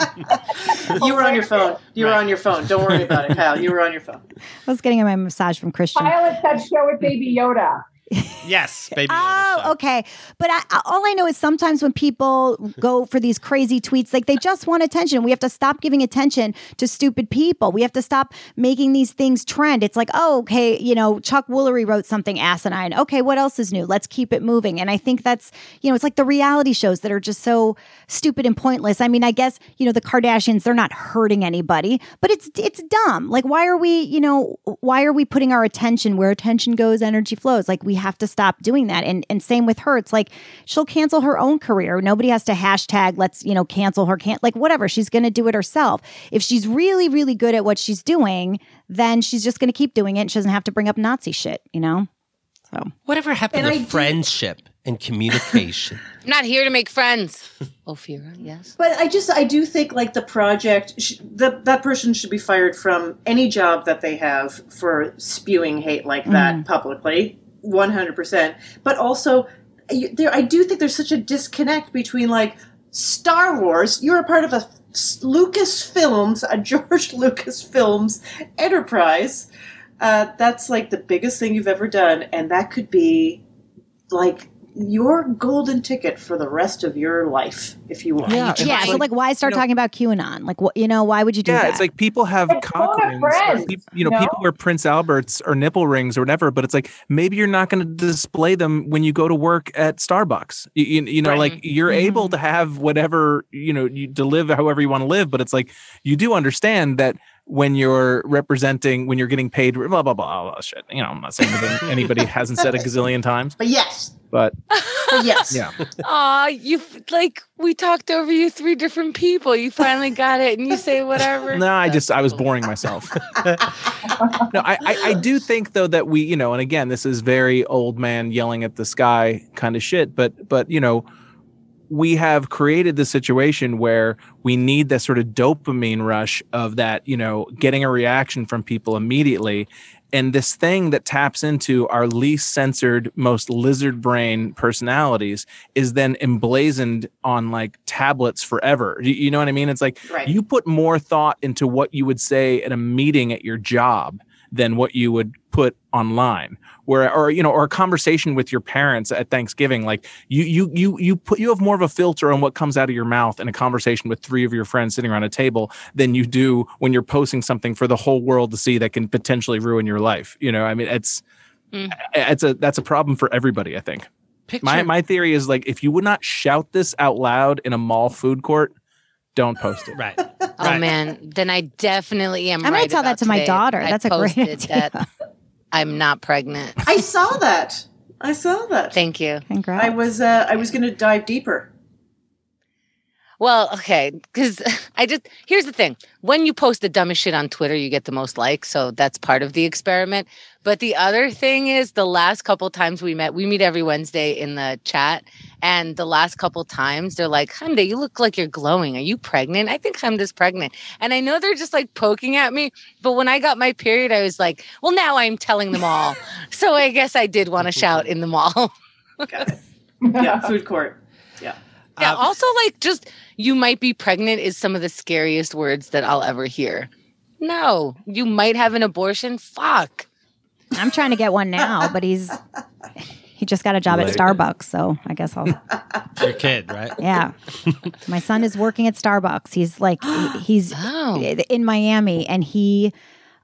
you were on your phone. You were on your phone. Don't worry about it, Kyle. You were on your phone. I was getting my massage from Christian. Pilot that show with Baby Yoda. Yes, baby. Oh, okay. But I, all I know is sometimes when people go for these crazy tweets, like they just want attention. We have to stop giving attention to stupid people. We have to stop making these things trend. It's like, oh, okay, you know, Chuck Woolery wrote something asinine. Okay, what else is new? Let's keep it moving. And I think that's, you know, it's like the reality shows that are just so stupid and pointless. I mean, I guess, you know, the Kardashians, they're not hurting anybody, but it's it's dumb. Like, why are we, you know, why are we putting our attention where attention goes, energy flows? Like, we have to stop doing that. And and same with her. It's like she'll cancel her own career. Nobody has to hashtag let's, you know, cancel her. Can't like whatever. She's going to do it herself. If she's really, really good at what she's doing, then she's just going to keep doing it. And she doesn't have to bring up Nazi shit, you know? So Whatever happened And to I do- friendship and communication? I'm not here to make friends. Ophira, yes. But I just, I do think like the project, sh- that that person should be fired from any job that they have for spewing hate like that publicly, one hundred percent. But also, you- there, I do think there's such a disconnect between like Star Wars. You're a part of a Lucasfilms, a George Lucasfilms enterprise. Uh, that's like the biggest thing you've ever done, and that could be like your golden ticket for the rest of your life if you want. Yeah, and yeah. it's So like, why start you know- talking about QAnon? Like, what, you know, why would you do Yeah, that? it's like people have It's cock full of rings. or friends, peop- you know, you know? people wear Prince Alberts or nipple rings or whatever, but it's like maybe you're not going to display them when you go to work at Starbucks. You, you, you know, Right. like you're Mhm. able to have whatever, you know, you to live however you want to live, but it's like you do understand that when you're representing, when you're getting paid, blah, blah, blah, blah, blah shit. You know, I'm not saying anything anybody hasn't said a gazillion times, But yes, but but yes. yeah. Aw, you like we talked over you three different people. You finally got it, and you say whatever. No, I just I was That's boring myself. No, I, I I do think though that we, you know, and again, this is very old man yelling at the sky kind of shit, but but you know, we have created the situation where we need that sort of dopamine rush of that, you know, getting a reaction from people immediately. And this thing that taps into our least censored, most lizard brain personalities is then emblazoned on like tablets forever. You, you know what I mean? It's like Right. you put more thought into what you would say at a meeting at your job than what you would put online, where or you know, or a conversation with your parents at Thanksgiving. Like you, you, you, you put you have more of a filter on what comes out of your mouth in a conversation with three of your friends sitting around a table than you do when you're posting something for the whole world to see that can potentially ruin your life. You know, I mean, it's Mm. it's a that's a problem for everybody. I think. Picture, My my theory is like if you would not shout this out loud in a mall food court, don't post it. Right. Oh Right. man, then I definitely am. I might right tell that about to my today. daughter. I That's a great posted idea. that I'm not pregnant. I saw that. I saw that. Thank you. Congrats. I was uh, I was going to dive deeper. Well, okay, because I just here's the thing: when you post the dumbest shit on Twitter, you get the most likes, so that's part of the experiment. But the other thing is, the last couple times we met, we meet every Wednesday in the chat, and the last couple times they're like, "Hyundai, you look like you're glowing. Are you pregnant?" I think Hyundai's pregnant, and I know they're just like poking at me. But when I got my period, I was like, "Well, now I'm telling them all." So I guess I did want to shout in the mall. Got it. Yeah, food court. Yeah. Yeah. Um, Also, like, just you might be pregnant is some of the scariest words that I'll ever hear. No, you might have an abortion. Fuck. I'm trying to get one now, but he's he just got a job at Like- Starbucks, so I guess I'll. Your kid, right? Yeah, my son is working at Starbucks. He's like he- he's Oh. in Miami, and he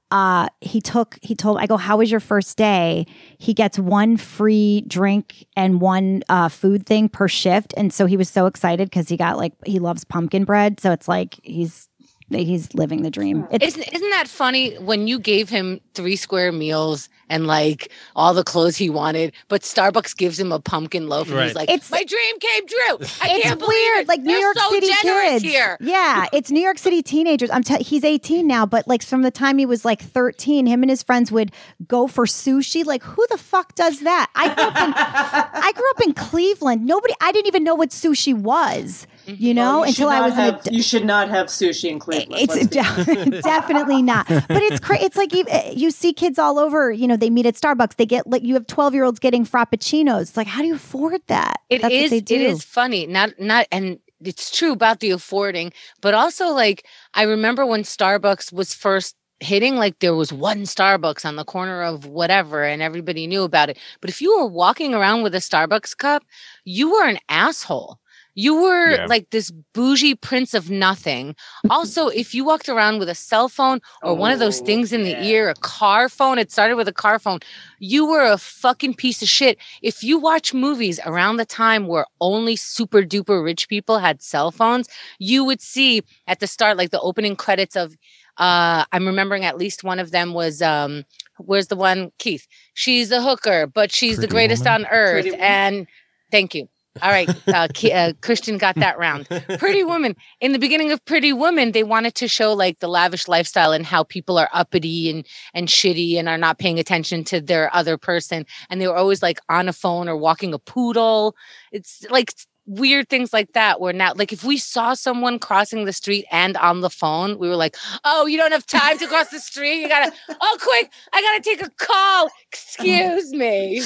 uh he took he told I go, how was your first day? He gets one free drink and one uh food thing per shift, and so he was so excited because he got like he loves pumpkin bread, so it's like he's he's living the dream. It's Isn't, isn't that funny when you gave him three square meals and like all the clothes he wanted, but Starbucks gives him a pumpkin loaf and Right. he's like, It's- my dream came true. I it's can't believe weird, it. like New They're York so City generous kids. here. Yeah, it's New York City teenagers. I'm t- he's eighteen now, but like from the time he was like thirteen, him and his friends would go for sushi. Like, who the fuck does that? I grew up in I grew up in Cleveland. Nobody, I didn't even know what sushi was. You know, Well, you until should I not was have, in a, you should not have sushi in Cleveland. it's let's be de- definitely not. But it's cra- it's like you, you see kids all over. You know, they meet at Starbucks. They get like you have twelve year olds getting frappuccinos. It's like, how do you afford that? It That's is. what they do. It is funny. Not not and it's true about the affording, but also like I remember when Starbucks was first hitting, like there was one Starbucks on the corner of whatever and everybody knew about it. But if you were walking around with a Starbucks cup, you were an asshole. You were Yeah. like this bougie prince of nothing. Also, if you walked around with a cell phone or one of those Oh, things in yeah. the ear, a car phone, it started with a car phone, you were a fucking piece of shit. If you watch movies around the time where only super duper rich people had cell phones, you would see at the start, like the opening credits of, uh, I'm remembering at least one of them was, um, where's the one? Keith. She's a hooker, but she's the Pretty greatest Woman? on earth. Pretty Woman. And thank you. All right, uh, Ki- uh, Christian got that round. Pretty Woman. In the beginning of Pretty Woman, they wanted to show like the lavish lifestyle and how people are uppity and and shitty and are not paying attention to their other person. And they were always like on a phone or walking a poodle. It's like weird things like that. Where now, like if we saw someone crossing the street and on the phone, we were like, "Oh, you don't have time to cross the street. You gotta. Oh, quick! I gotta take a call. Excuse me."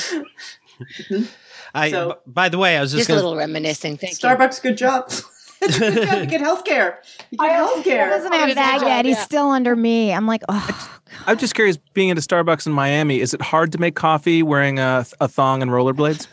I. So- b- by the way, I was just Just a going. little reminiscing. Thank you. Starbucks, good job. It's a good job. You get health care. You get I health He care. doesn't Oh, have he's that a yet. job, He's yeah. still under me. I'm like, oh, I'm just curious, being into Starbucks in Miami, is it hard to make coffee wearing a, a thong and rollerblades?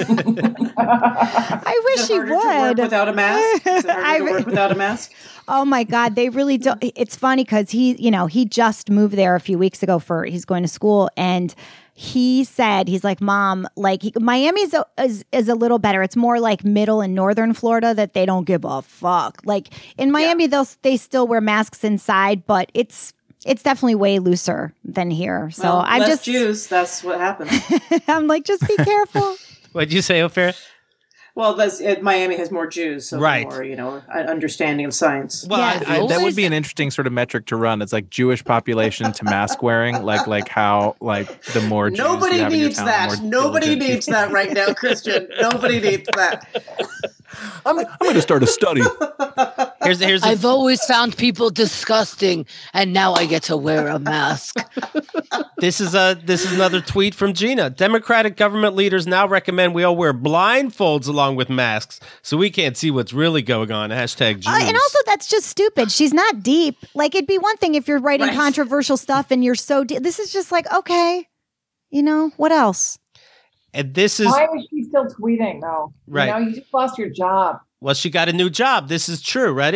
I wish Is he it harder to work would. without a mask? Is it harder I to re- work without a mask? Oh my God, they really do. It's funny because he, you know, he just moved there a few weeks ago for he's going to school, and he said he's like, Mom, like he, Miami's a, is is a little better. It's more like middle and northern Florida that they don't give a fuck. Like in Miami, they'll they still wear masks inside, but it's it's definitely way looser than here. So Well, I'm less just Jews. That's what happens. I'm like, just be careful. What'd you say, Ophir? Well, that's, it, Miami has more Jews, so Right. more, you know, uh, understanding of science. Well, Yeah. I, I, that would Always- be an interesting sort of metric to run. It's like Jewish population to mask wearing, like like how like the more Jews you Nobody have in your needs town, the that. more Nobody diligent needs people- that right now, Christian. Nobody needs that. I'm, I'm going to start a study. here's here's. I've always found people disgusting, and now I get to wear a mask. This is a this is another tweet from Gina. Democratic government leaders now recommend we all wear blindfolds along with masks, so we can't see what's really going on. Hashtag Jews. Uh, and also, that's just stupid. She's not deep. Like, it'd be one thing if you're writing Right. controversial stuff and you're so deep. This is just like, okay, you know, what else? and this is Why is she still tweeting though? Right. You know, you just lost your job. well, she got a new job. This is true. Ready?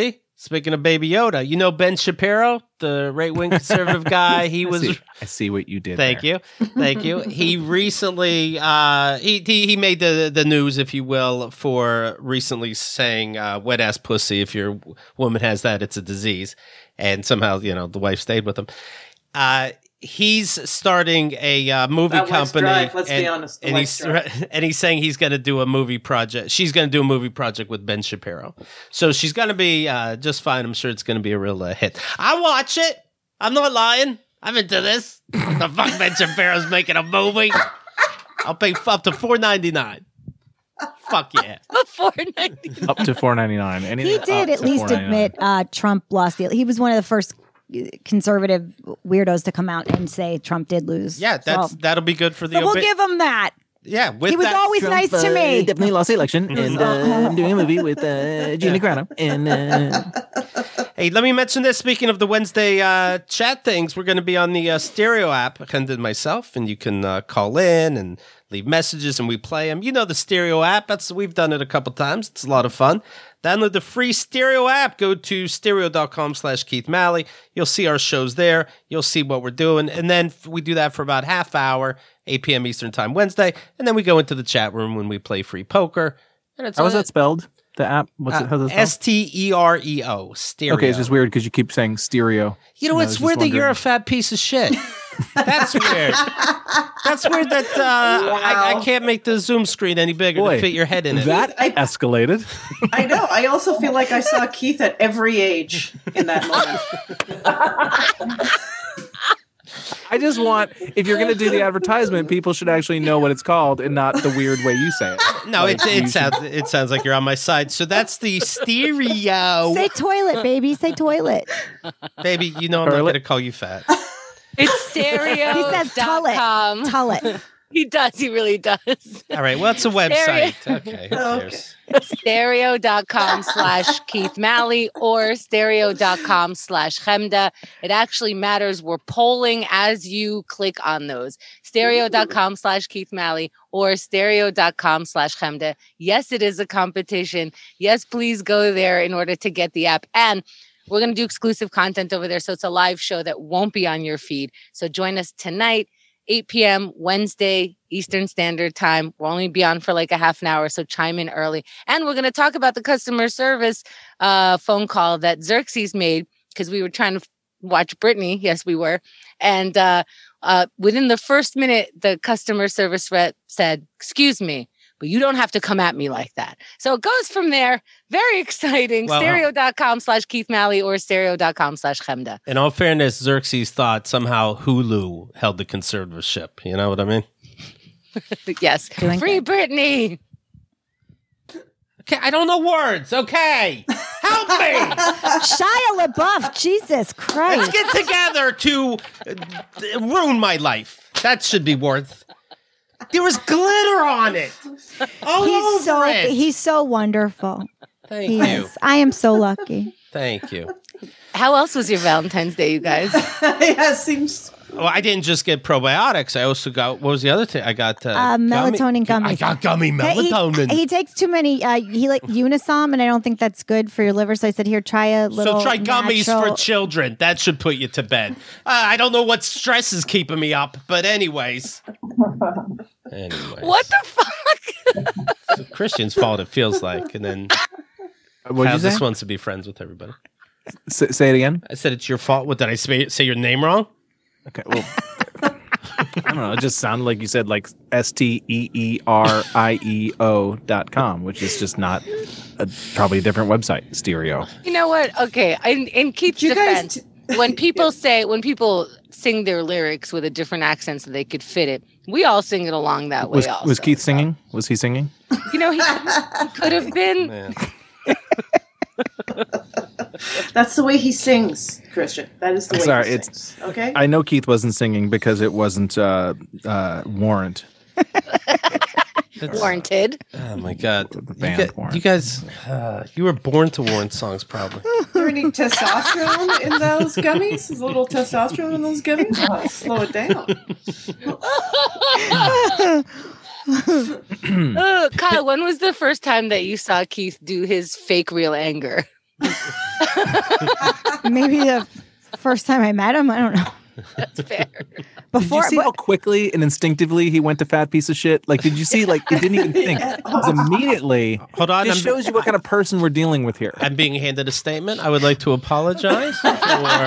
Speaking of Baby Yoda, you know Ben Shapiro, the right-wing conservative guy. He was. I see, I see what you did. Thank there. you, thank you. He recently uh, he, he he made the the news, if you will, for recently saying uh, "wet ass pussy." If your woman has that, it's a disease, and somehow you know the wife stayed with him. Uh, he's starting a uh, movie That wife's company. dry, let's be and, honest, the and wife's he's dry. and he's saying he's going to do a movie project. She's going to do a movie project with Ben Shapiro. So she's going to be uh, just fine. I'm sure it's going to be a real uh, hit. I watch it. I'm not lying. I'm into this. The fuck Ben Shapiro's making a movie. I'll pay f- up to four ninety-nine. Fuck yeah. four ninety-nine. Up to four ninety nine. He did at least admit uh, Trump lost the. He was one of the first conservative weirdos to come out and say Trump did lose. Yeah, that's so, that'll be good for the. so we'll obi- give him that. Yeah, with He was that, always nice to me. Definitely lost the election, and uh, I'm doing a movie with uh, Gina Carano. And uh, Hey, let me mention this. Speaking of the Wednesday uh, chat things, we're going to be on the uh, Stereo app, Henda and myself, and you can uh, call in and leave messages, and we play them. You know the Stereo app. That's we've done it a couple times. It's a lot of fun. Download the free Stereo app. Go to stereo.com slash Keith Malley. You'll see our shows there. You'll see what we're doing. And then we do that for about half hour, eight p.m. Eastern Time Wednesday. And then we go into the chat room when we play free poker. And it's How was all- that spelled? The app? What's it? How's it spelled? S T E R E O. Stereo. Okay, it's just weird because you keep saying stereo. You know, And I it's was just weird that you're a wondering- fat piece of shit. That's weird. That's weird that uh, I, I can't make the Zoom screen any bigger Boy, to fit your head in it. That I- escalated. I know. I also feel like I saw Keith at every age in that moment. I just want, if you're going to do the advertisement, people should actually know what it's called and not the weird way you say it. No, Like, it, you it should- sounds it sounds like you're on my side. So that's the Stereo. Say toilet, baby. Say toilet. Baby, you know I'm not Toilet. going to call you fat. It's stereo. He says tullet. Tullet. He does. He really does. All right, well, it's a website. Okay, who Okay. cares? stereo.com slash Keith Malley or stereo.com slash Chemda. It actually matters. We're polling as you click on those. Stereo.com slash Keith Malley or stereo.com slash Chemda. Yes, it is a competition. Yes, please go there in order to get the app. And we're going to do exclusive content over there. So it's a live show that won't be on your feed. So join us tonight, eight p.m. Wednesday, Eastern Standard Time. We'll only be on for like a half an hour, so chime in early. And we're going to talk about the customer service uh, phone call that Xerxes made because we were trying to watch Britney. Yes, we were. And uh, uh, within the first minute, the customer service rep said, "Excuse me, but you don't have to come at me like that." So it goes from there. Very exciting. Well, stereo.com slash Keith Malley or stereo.com slash Chemda. In all fairness, Xerxes thought somehow Hulu held the conservatorship. You know what I mean? Yes. Doing Free good. Britney. Okay, I don't know words. Okay, help me. Shia LaBeouf. Jesus Christ. Let's get together to uh, ruin my life. That should be worth. There was glitter on it. All He's over so it. he's so wonderful. Thank He you. is. I am so lucky. Thank you. How else was your Valentine's Day, you guys? Yeah, it seems. Well, I didn't just get probiotics. I also got, what was the other thing? I got uh, Uh, melatonin gummy. gummies. I got gummy Hey, he- melatonin. He, takes too many. Uh, he like Unisom, and I don't think that's good for your liver. So I said, here, try a little. So try gummies natural- for children. That should put you to bed. Uh, I don't know what stress is keeping me up, but anyways. Anyways. What the fuck? It's Christian's fault, it feels like. And then What'd you Hal say? just wants to be friends with everybody. S- say it again. I said it's your fault. What, did I say, say your name wrong? Okay, well, I don't know. It just sounded like you said like S T E E R I E O dot com, which is just not a, probably a different website. Stereo. You know what? Okay. In, in Keith's Do you guys defense, when people say, when people sing their lyrics with a different accent so they could fit it, we all sing it along that way Was also. was Keith singing? Was he singing? You know, he, he could have been. Man. That's the way he sings, Christian. That is the way Sorry, he it's- sings. Okay. I know Keith wasn't singing because it wasn't uh, uh, Warrant. That's- Warranted. Oh my God! The You, band got- Warrant. you guys, uh, you were born to Warrant songs, probably. Is there any testosterone in those gummies? Is a little testosterone in those gummies? Oh, slow it down. Uh, Kyle, when was the first time that you saw Keith do his fake real anger? Maybe the first time I met him, I don't know. That's fair. Before, did you see but- how quickly and instinctively he went to fat piece of shit? Like, did you see? Like, he didn't even think. It was immediately. Hold on. This I'm, shows you what kind of person we're dealing with here. I'm being handed a statement. I would like to apologize for.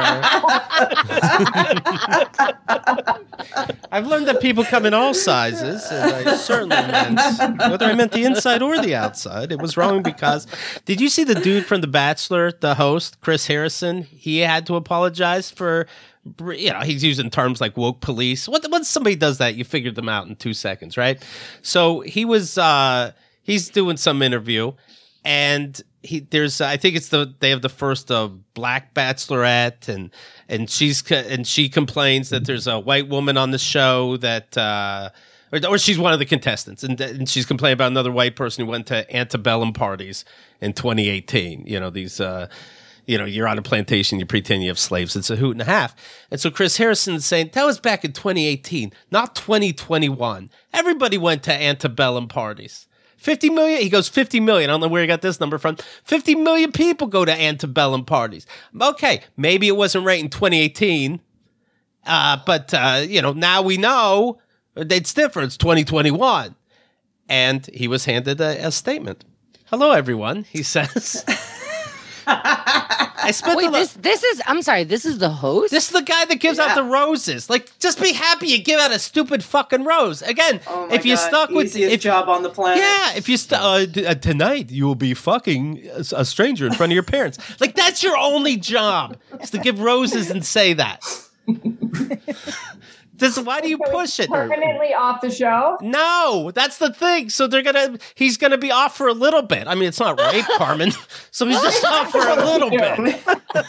I've learned that people come in all sizes, and I certainly meant whether I meant the inside or the outside. It was wrong because. Did you see the dude from The Bachelor, the host, Chris Harrison? He had to apologize for. You know, he's using terms like woke police. What, once somebody does that, you figure them out in two seconds, right? So he was, uh, he's doing some interview, and he there's, I think it's the they have the first uh, black bachelorette, and and she's and she complains that there's a white woman on the show that. Uh, Or, or she's one of the contestants, and, and she's complaining about another white person who went to antebellum parties in twenty eighteen. You know, these, uh, you know, you're on a plantation, you pretend you have slaves. It's a hoot and a half. And so Chris Harrison is saying, that was back in twenty eighteen, not twenty twenty-one. Everybody went to antebellum parties. fifty million? He goes, fifty million. I don't know where he got this number from. fifty million people go to antebellum parties. Okay, maybe it wasn't right in twenty eighteen, uh, but, uh, you know, now we know. It's different. It's twenty twenty-one. And he was handed a, a statement. Hello, everyone, he says. I spent Wait, a lo- this this is I'm sorry, this is the host? This is the guy that gives out the roses. Like, just be happy you give out a stupid fucking rose. Again, Oh my if you God, stuck with easiest if, job on the planet. yeah, if you st- uh, d- uh, tonight you will be fucking a, a stranger in front of your parents. Like, that's your only job, is to give roses and say that. This, why do you push it? Permanently off the show? No, that's the thing. So they're gonna, he's gonna be off for a little bit. I mean, it's not rape, Carmen. So he's just off for a little bit.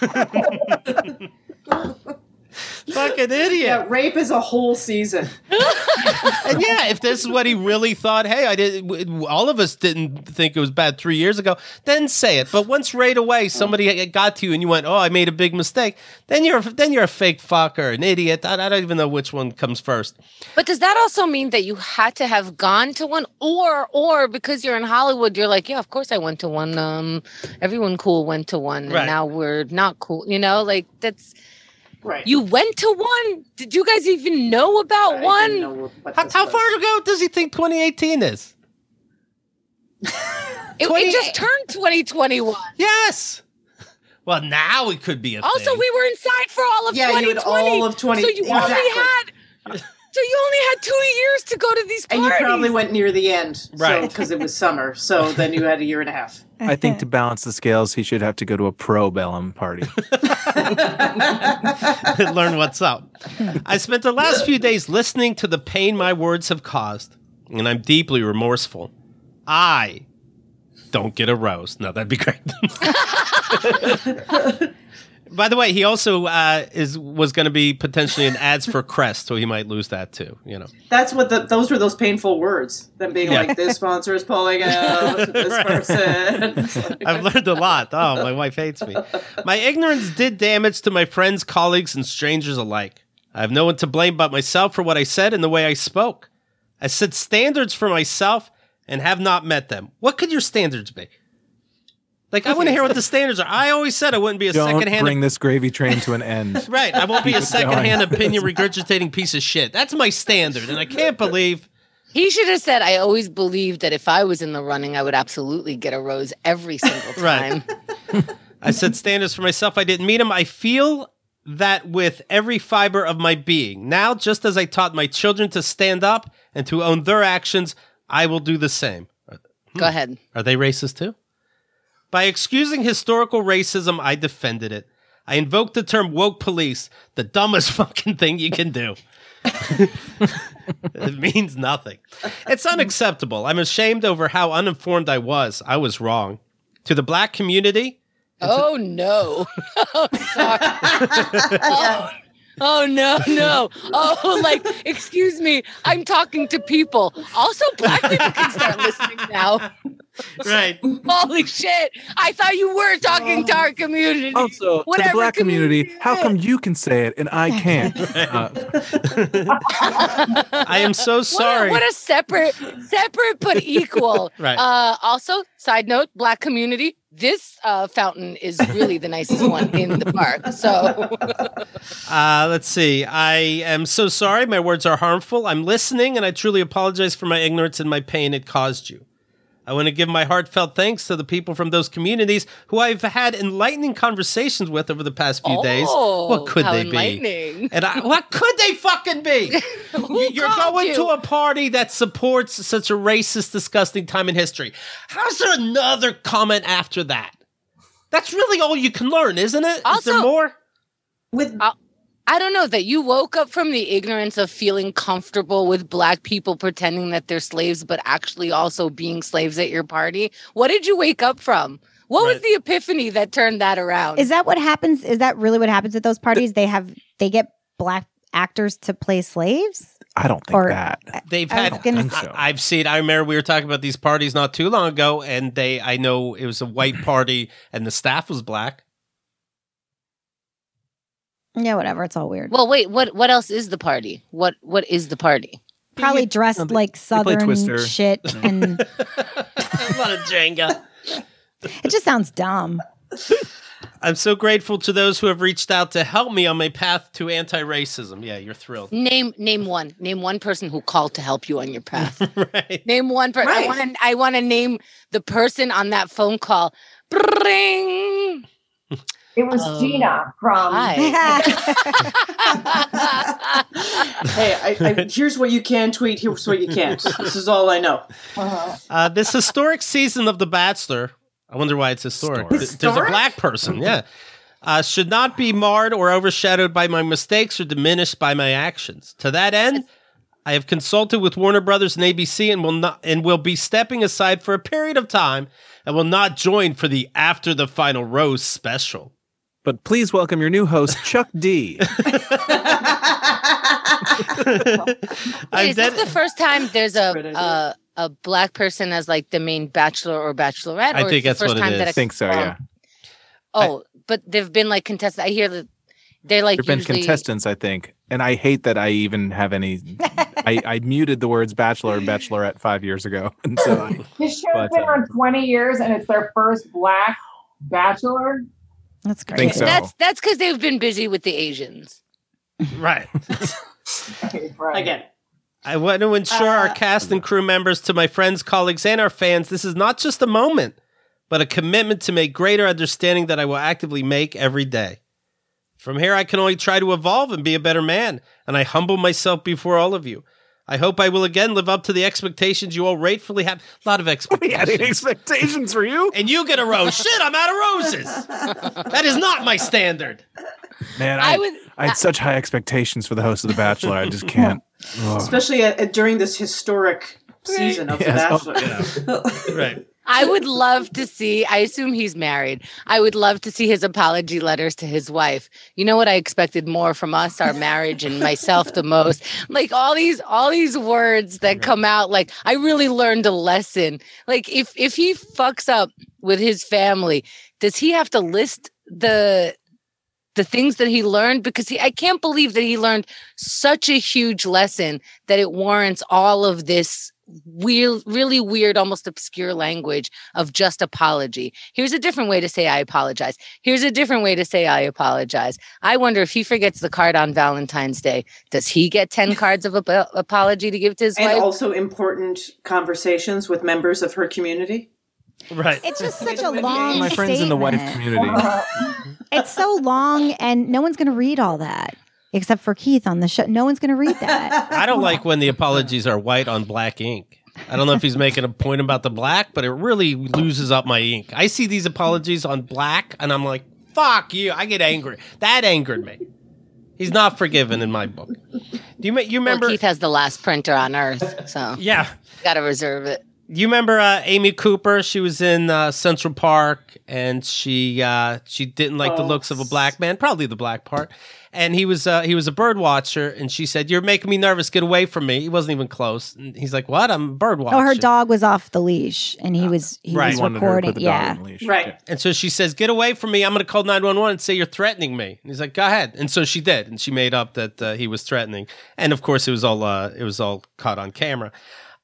Fucking idiot. Yeah, rape is a whole season. And yeah, if this is what he really thought, hey, I did. All of us didn't think it was bad three years ago. Then say it. But once right away somebody got to you and you went, "Oh, I made a big mistake," then you're then you're a fake fucker, an idiot. I, I don't even know which one comes first. But does that also mean that you had to have gone to one, or or because you're in Hollywood, you're like, yeah, of course I went to one. Um, everyone cool went to one, and Right. now we're not cool. You know, like that's. Right. You went to one? Did you guys even know about I one? didn't know what How, this how was. far ago does he think twenty eighteen is? It, twenty it just turned twenty twenty-one. Yes. Well, now it could be a Also, thing. we were inside for all of Yeah, you twenty twenty. had all of twenty. So you Exactly. only had. So you only had two years to go to these And parties. you probably went near the end, Right. Because it was summer. So then you had a year and a half. I think to balance the scales, he should have to go to a pro bellum party. Learn what's up. I spent the last few days listening to the pain my words have caused, and I'm deeply remorseful. I don't get a rose. No, that'd be great. By the way, he also uh, is was going to be potentially in ads for Crest, so he might lose that too. You know, That's what the, those were those painful words. Them being Yeah. like, this sponsor is pulling out, this Right. person. I've learned a lot. Oh, my wife hates me. My ignorance did damage to my friends, colleagues, and strangers alike. I have no one to blame but myself for what I said and the way I spoke. I set standards for myself and have not met them. What could your standards be? Like, I want to hear what the standards are. I always said I wouldn't be a Don't secondhand. bring this gravy train to an end. Right, I won't be a Keep it secondhand going. opinion regurgitating piece of shit. That's my standard, and I can't believe. He should have said, I always believed that if I was in the running, I would absolutely get a rose every single time. Right. I set standards for myself. I didn't meet them. I feel that with every fiber of my being. Now, just as I taught my children to stand up and to own their actions, I will do the same. Go ahead. Are they racist too? By excusing historical racism, I defended it. I invoked the term woke police, the dumbest fucking thing you can do. It means nothing. It's unacceptable. I'm ashamed over how uninformed I was. I was wrong. To the black community, Oh, no. Oh, sorry. oh, oh, no, no. Oh, like, excuse me. I'm talking to people. Also, black people can start listening now. right? Holy shit. I thought you were talking to our community. Also, to the Whatever black community, community how it come you can say it and I can't? Uh, I am so sorry. What a, what a separate, separate but equal. Right. Uh, also, side note, black community, this uh, fountain is really the nicest one in the park. So, uh, let's see. I am so sorry. My words are harmful. I'm listening, and I truly apologize for my ignorance and my pain it caused you. I want to give my heartfelt thanks to the people from those communities who I've had enlightening conversations with over the past few oh, days. What could how they enlightening. be? And I, what could they fucking be? Who You're called going you? to a party that supports such a racist, disgusting time in history. How's there another comment after that? That's really all you can learn, isn't it? Is Also- there more? With Uh, I don't know that you woke up from the ignorance of feeling comfortable with black people pretending that they're slaves, but actually also being slaves at your party. What did you wake up from? What was Right. the epiphany that turned that around? Is that what happens? Is that really what happens at those parties? They have they get black actors to play slaves? I don't think Or- that. They've I had. was gonna think so. I, I've seen. I remember we were talking about these parties not too long ago, and they. I know it was a white party, and the staff was black. Yeah, whatever. It's all weird. well, wait. What? What else is the party? What? What is the party? Probably dressed No, they- like they play Southern Twister. shit, and A lot of Jenga. it just sounds dumb. I'm so grateful to those who have reached out to help me on my path to anti-racism. Yeah, you're thrilled, Name. Name one. Name one person who called to help you on your path. right? Name one person. I Right. want to. I want to name the person on that phone call. Bring. It was Um, Gina from. Hi. hey, I, I, here's what you can tweet. Here's what you can't. This is all I know. Uh-huh. Uh, this historic season of The Bachelor. I wonder why it's historic. Historic. Th- There's a black person. Yeah. Uh, should not be marred or overshadowed by my mistakes or diminished by my actions. To that end, I have consulted with Warner Brothers and A B C and will not and will be stepping aside for a period of time and will not join for the After the Final Rose special. But please welcome your new host, Chuck D. Wait, I've is this ded- the first time there's a Great idea. a, a black person as like the main bachelor or bachelorette? I or think it's the that's first what it time is. that I a- think so, yeah. Oh, but they've been like contested. I hear that they're like There have been usually. contestants, I think. And I hate that I even have any. I, I muted the words bachelor and bachelorette five years ago. And so I, This show's But, been uh, on twenty years, and it's their first black bachelor. That's great. think so. That's that's because they've been busy with the Asians. right. Right. Again, I want to ensure our Uh, cast and crew members, to my friends, colleagues, and our fans, this is not just a moment, but a commitment to make greater understanding that I will actively make every day. From here, I can only try to evolve and be a better man, and I humble myself before all of you. I hope I will again live up to the expectations you all rightfully have. A lot of we had expectations. expectations for you. And you get a rose. Shit, I'm out of roses. That is not my standard. Man, I, I would. I had such high expectations for the host of The Bachelor. I just can't. Ugh. especially at, at- during this historic season of Yes. The Oh, Bachelor. Right. I would love to see. I assume he's married. I would love to see his apology letters to his wife. You know what I expected more from us, our marriage, and myself the most. Like all these, all these words that come out. Like I really learned a lesson. Like if if he fucks up with his family, does he have to list the the things that he learned? Because he, I can't believe that he learned such a huge lesson that it warrants all of this weird, really weird, almost obscure language of just apology. Here's a different way to say I apologize. Here's a different way to say I apologize. I wonder if he forgets the card on Valentine's Day, does he get ten cards of ap- apology to give to his And wife? also important conversations with members of her community. Right. It's just such a long My friends in the wife statement. community. It's so long, and no one's going to read all that except for Keith on the show. No one's going to read that. I don't like when the apologies are white on black ink. I don't know if he's making a point about the black, but it really loses up my ink. I see these apologies on black, and I'm like, fuck you. I get angry. That angered me. He's not forgiven in my book. Do you, ma- you Well, remember? Keith has the last printer on earth, so Yeah. got to reserve it. You remember uh, Amy Cooper? She was in uh, Central Park, and she uh, she didn't like the Oh. looks of a black man, probably the black part. And he was uh, he was a bird watcher, and she said, "You're making me nervous. Get away from me." He wasn't even close. And he's like, "What? I'm a bird watcher." Oh, her dog was off the leash, and he was he Right. was Wanted her to recording. put the dog Yeah, on the leash. Right. And so she says, "Get away from me. I'm going to call nine one one and say you're threatening me." And he's like, "Go ahead." And so she did, and she made up that uh, he was threatening. And of course, it was all uh, it was all caught on camera.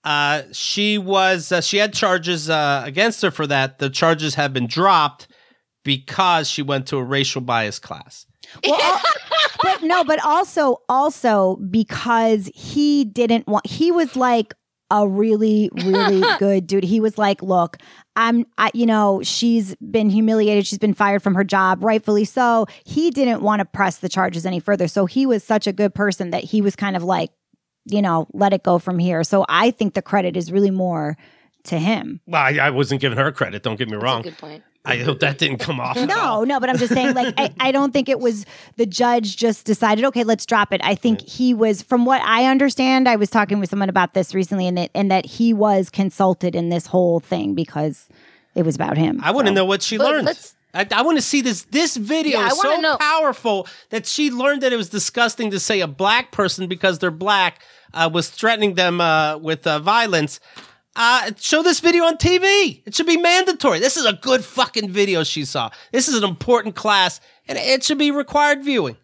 Uh, she was uh, she had charges uh, against her for that. The charges have been dropped because she went to a racial bias class. Well, al- but no, but also also because he didn't want. He was like a really really good dude. He was like, look, I'm, I, you know, she's been humiliated. She's been fired from her job, rightfully so. He didn't want to press the charges any further. So he was such a good person that he was kind of like, you know, let it go from here. So I think the credit is really more to him. Well, I, I wasn't giving her credit. Don't get me wrong. That's a good point. I hope that didn't come off. at No, all. no, but I'm just saying, like, I, I don't think it was the judge just decided, okay, let's drop it. I think he was, from what I understand, I was talking with someone about this recently, and that, and that he was consulted in this whole thing because it was about him. I want to So- know what she But learned. let's- I, I want to see this. This video Yeah, I is wanna so know- powerful that she learned that it was disgusting to say a black person because they're black uh, was threatening them uh, with uh, violence. Uh, show this video on T V. It should be mandatory. This is a good fucking video she saw. This is an important class, and it should be required viewing.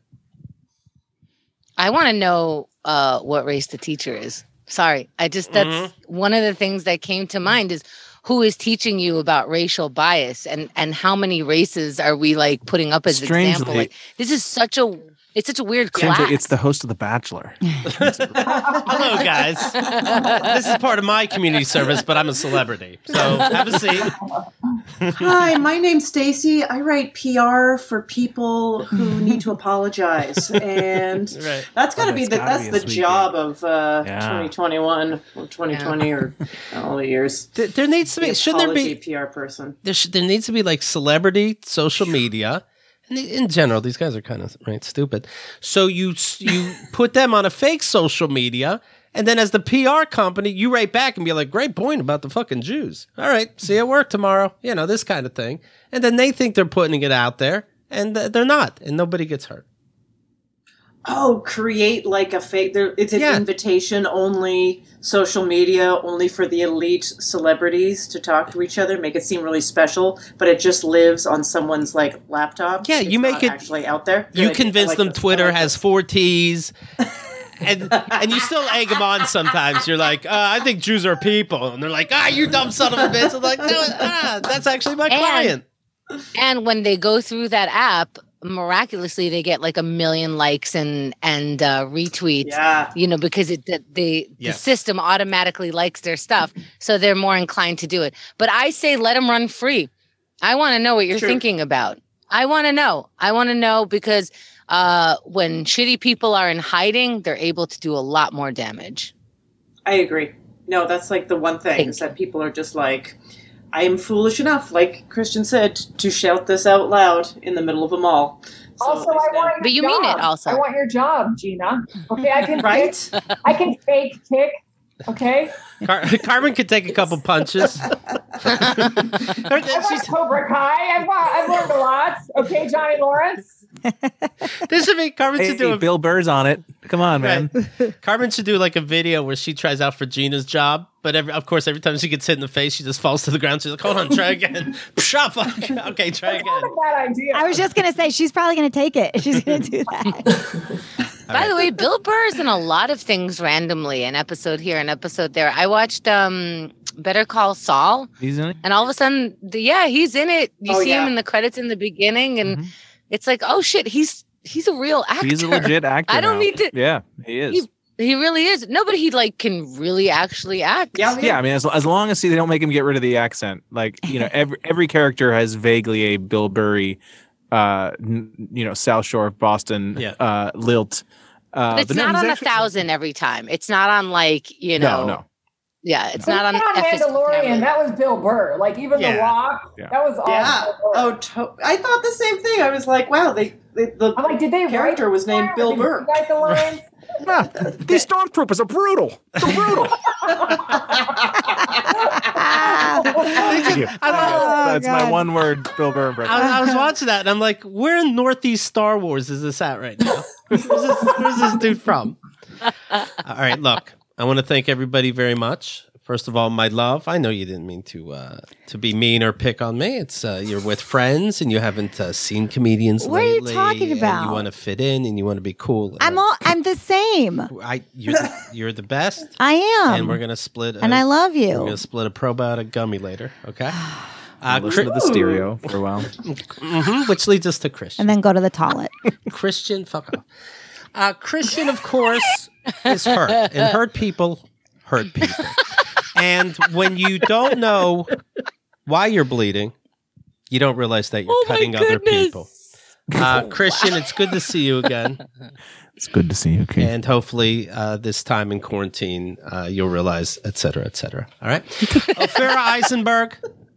I want to know uh, what race the teacher is. Sorry. I just, that's Mm-hmm. one of the things that came to mind is who is teaching you about racial bias and, and how many races are we like putting up as example? Strangely- Like, this is such a, it's such a weird class. Strangely, it's the host of The Bachelor. Hello, guys. This is part of my community service, but I'm a celebrity. So have a seat. Hi, my name's Stacy. I write P R for people who need to apologize, and Right. that's got to Oh, be that's the gotta that's be a the sweet job of uh, Yeah. twenty twenty-one or twenty twenty or all the years. There, there needs to The be. Shouldn't there apology be? P R person? There, should, there needs to be like celebrity social media. And in general, these guys are kind of right stupid. So you you put them on a fake social media, and then as the P R company, you write back and be like, "Great point about the fucking Jews." All right, see you at work tomorrow. You know, this kind of thing. And then they think they're putting it out there, and th- they're not, and nobody gets hurt. Oh, create like a fake. There, it's an Yeah. invitation only social media, only for the elite celebrities to talk to each other. Make it seem really special, but it just lives on someone's like laptop. Yeah, you It's make not it- actually out there. You Good. convince I like them this. I Twitter like has this. four T's. And and you still egg them on sometimes. You're like, uh, I think Jews are people. And they're like, ah, you dumb son of a bitch. I'm like, no, ah, that's actually my And- client. And when they go through that app, miraculously they get like a million likes and and uh, retweets. Yeah. You know, because it the the, Yes. the system automatically likes their stuff, so they're more inclined to do it. But I say let them run free. I want to know what you're True. thinking about. I want to know. I want to know because uh, when shitty people are in hiding, they're able to do a lot more damage. I agree. No, that's like the one thing is that people are just like, I am foolish enough, like Christian said, to shout this out loud in the middle of a mall. So Also, they I stand- want your But you mean it job. also. I want your job, Gina. Okay, I can right? Tick, I can fake tick. Okay, Car- Carmen could take a couple punches. I watched Cobra Kai. I've, wa- I've learned a lot. Okay, Johnny Lawrence. This should be Carmen Hey, should do hey, a Bill Burr's on it. Come on, man. Right. Carmen should do like a video where she tries out for Gina's job, but every, of course, every time she gets hit in the face, she just falls to the ground. She's like, "Hold on, try again." Pshaw, fuck. Okay, try That's again. not a bad idea. I was just gonna say she's probably gonna take it. She's gonna do that. By the way, Bill Burr is in a lot of things randomly, an episode here, an episode there. I watched um, Better Call Saul, He's in it. and all of a sudden, the, yeah, he's in it. You Oh, see yeah. him in the credits in the beginning, and Mhm. it's like, oh shit, he's he's a real actor. He's a legit actor. I don't now. need to- Yeah, he is. He, he really is. Nobody he like can really actually act. Yeah, Yeah, I mean, as, as long as they don't make him get rid of the accent, like you know, every every character has vaguely a Bill Burry, uh, n- you know, South Shore of Boston, Yeah. uh, lilt. Uh, But it's but no, not he's on actually- a thousand every time. It's not on like you know. No, no. Yeah, it's Who not on. was on F S- Mandalorian. That was Bill Burr. Like even Yeah. The Rock. Yeah. That was all. Yeah. Bill Burr. Oh, to- I thought the same thing. I was like, wow, they, they the I'm like, did they character write was named that? Bill Did you Burr. write the lines? Ah, these stormtroopers are brutal. They're brutal. Thank you. I love- That's my God. one word Bill Burr impression. I, I was watching that, and I'm like, "Where in Northeast Star Wars is this at right now? Where's this, where's this dude from?" All right, look, I want to thank everybody very much for First of all, my love, I know you didn't mean to uh, to be mean or pick on me. It's uh, you're with friends and you haven't uh, seen comedians What are you lately. talking and about? You want to fit in and you want to be cool. I'm all. I'm the same. I you're the, you're the best. I am. And we're gonna split. A, And I love you. We're gonna split a probiotic gummy later. Okay. Uh, Listen to the stereo for a while. mhm, which leads us to Christian. And then go to the toilet. Christian, fuck off. Uh, Christian, of course, is hurt, and hurt people hurt people. And when you don't know why you're bleeding, you don't realize that you're Oh my cutting other goodness. people. Uh, Christian, it's good to see you again. It's good to see you, Keith. And hopefully uh, this time in quarantine, uh, you'll realize, et cetera, et cetera. All right? Oh, Farrah Eisenberg.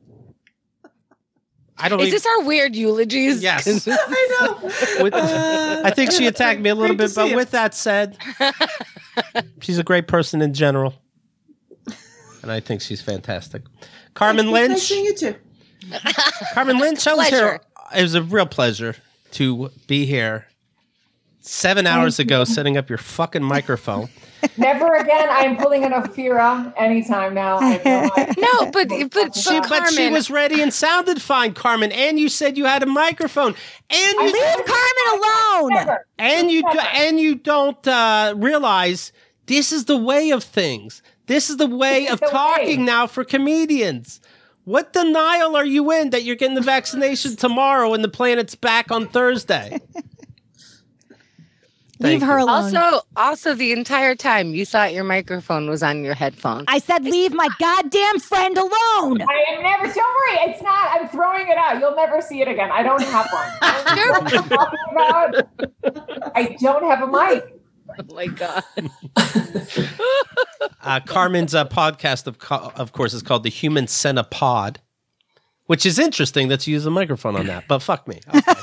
I don't Is even- this our weird eulogies? Yes. I know. With- I think she attacked me a little Great to bit, but see you. with that said, she's a great person in general. And I think she's fantastic. Carmen Nice Lynch. seeing you too. Carmen Lynch, I was Pleasure. here. It was a real pleasure to be here seven hours ago setting up your fucking microphone. Never again. I'm pulling an Ophira anytime now. I have no idea. No, but but, She, but but she Carmen, was ready and sounded fine, Carmen. And you said you had a microphone. And you Leave Carmen alone. Never. and you do, and you don't uh, realize this is the way of things. This is the way This of is the talking way. now for comedians. What denial are you in that you're getting the vaccination tomorrow and the planet's back on Thursday? Leave Thank her you. alone. also also the entire time you thought your microphone was on your headphones. I said, leave my goddamn friend alone. I am never. Don't worry. It's not. I'm throwing it out. You'll never see it again. I don't have one. I don't know what I'm talking about. I don't have a mic. Oh my god. Uh, Carmen's uh, podcast, of co- of course, is called The Human Centipod, which is interesting that you use a microphone on that, but fuck me. Okay.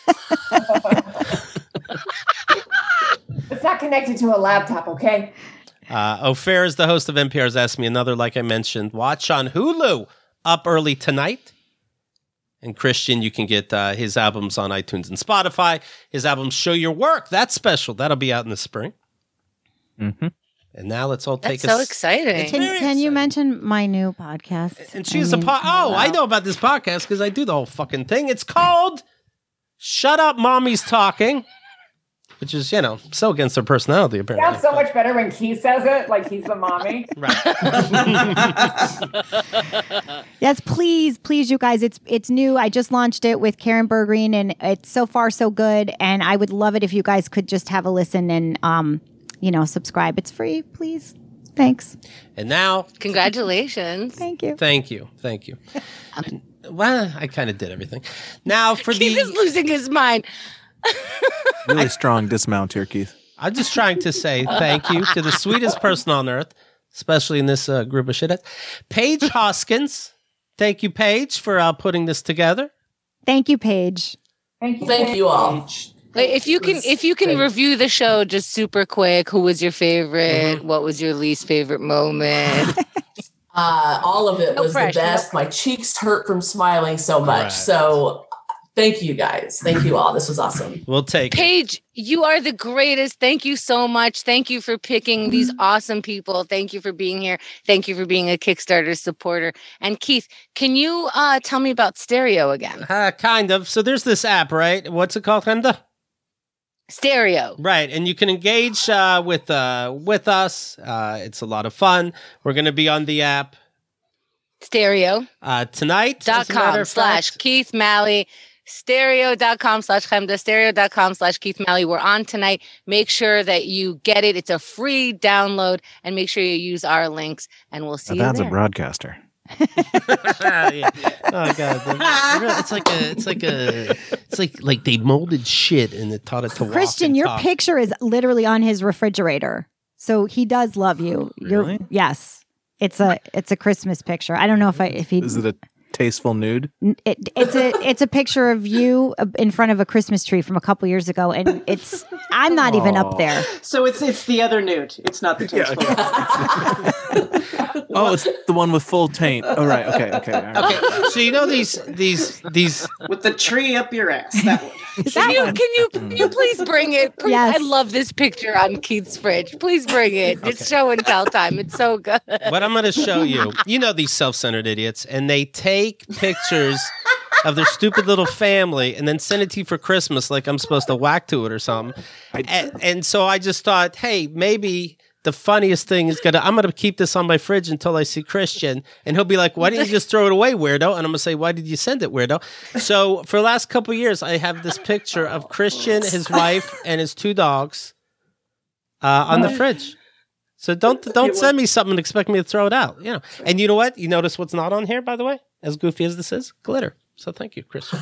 It's not connected to a laptop. Okay. Uh, Ophir is the host of N P R's Ask Me Another, like I mentioned. Watch on Hulu up early tonight. And Christian, you can get uh, his albums on iTunes and Spotify. His album, Show Your Work, that's special. That'll be out in the spring. Mm-hmm. And now let's all take That's a so s- exciting. Can, very can you exciting. mention my new podcast? And I she's a mean, po- oh, I wow. know about this podcast because I do the whole fucking thing. It's called Shut Up, Mommy's Talking, which is, you know, so against her personality, apparently. Sounds so much better when Keith says it, like he's the mommy. Right. Yes, please, please, you guys. It's it's new. I just launched it with Karen Bergreen, and it's so far so good. And I would love it if you guys could just have a listen and um, you know, subscribe. It's free, please. Thanks. And now, Congratulations. Thank you. thank you. Thank you. Well, I kind of did everything. Now for Keith is the... losing his mind. Really strong dismount here, Keith. I'm just trying to say thank you to the sweetest person on earth, especially in this uh, group of shitheads. Paige Hoskins. Thank you, Paige, for uh, putting this together. Thank you, Paige. Thank you. Thank you all. Wait, if you can if you can Great. review the show just super quick, who was your favorite? Mm-hmm. What was your least favorite moment? Uh, all of it No was pressure, the no best. My cheeks hurt from smiling so much. Right. So thank you guys. Thank you all. This was awesome. We'll take it. Paige, you are the greatest. Thank you so much. Thank you for picking these awesome people. Thank you for being here. Thank you for being a Kickstarter supporter. And Keith, can you uh, tell me about Stereo again? Uh, kind of. So there's this app, right? What's it called, Hemda? Stereo. Right, and you can engage uh, with uh, with us. Uh, it's a lot of fun. We're going to be on the app Stereo. uh, tonight. dot as a matter com of slash fact. Keith Malley. Stereo dot com slash Chemda. Stereo dot com slash Keith Malley. We're on tonight. Make sure that you get it. It's a free download, and make sure you use our links, and we'll see Now you that's there. a broadcaster. Yeah. Oh god, the- it's like a, it's like a, it's like like they molded shit and it taught it to walk. Christian, and your talk. picture is literally on his refrigerator, so he does love you. Really? You're yes. It's a it's a Christmas picture. I don't know if I if he Is it a tasteful nude? It, it's a it's a picture of you in front of a Christmas tree from a couple years ago, and it's I'm not even up there. So it's it's the other nude. It's not the tasteful. Oh, it's the one with full taint. Oh, right. Okay. Okay. all right. Okay, so you know these these these With the tree up your ass. That one. Can you, can you can you please bring it? Please, Yes. I love this picture on Keith's fridge. Please bring it. It's show and tell time. It's so good. What I'm going to show you, you know these self-centered idiots, and they take pictures of their stupid little family and then send it to you for Christmas like I'm supposed to whack to it or something. And, and so I just thought, hey, maybe the funniest thing is gonna I'm gonna keep this on my fridge until I see Christian, and he'll be like, why didn't you just throw it away, weirdo? And I'm gonna say, why did you send it, weirdo? So for the last couple of years, I have this picture of Christian, his wife, and his two dogs uh, on the fridge. So don't don't send me something and expect me to throw it out. You know. And you know what? You notice what's not on here, by the way? As goofy as this is, glitter. So thank you, Christian.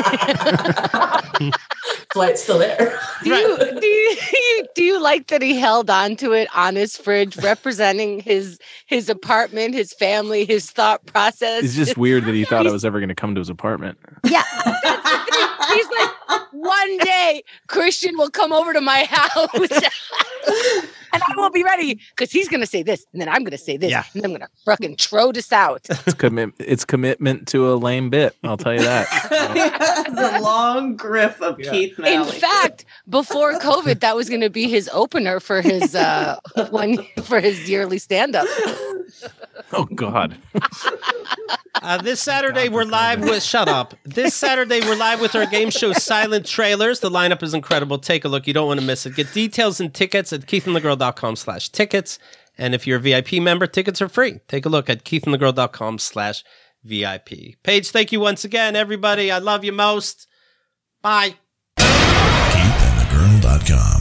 That's why it's still there. Do you, do you do you do you like that he held on to it on his fridge, representing his his apartment, his family, his thought process? It's just weird that he thought I was ever going to come to his apartment. Yeah. He's like, one day Christian will come over to my house and I won't be ready because he's going to say this and then I'm going to say this Yeah. and I'm going to fucking throw this out. It's, commit, it's commitment to a lame bit. I'll tell you that. The long griff of Yeah. Keith In Nally. fact, before COVID, that was going to be his opener for his uh, one for his yearly stand-up. Oh, God. Uh, this Saturday, we're live with... Shut up. This Saturday, we're live with our game show, Silent Trailers. The lineup is incredible. Take a look. You don't want to miss it. Get details and tickets at keithandthegirl.com slash tickets. And if you're a V I P member, tickets are free. Take a look at keithandthegirl.com slash VIP. Paige, thank you once again, everybody. I love you most. Bye. keith and the girl dot com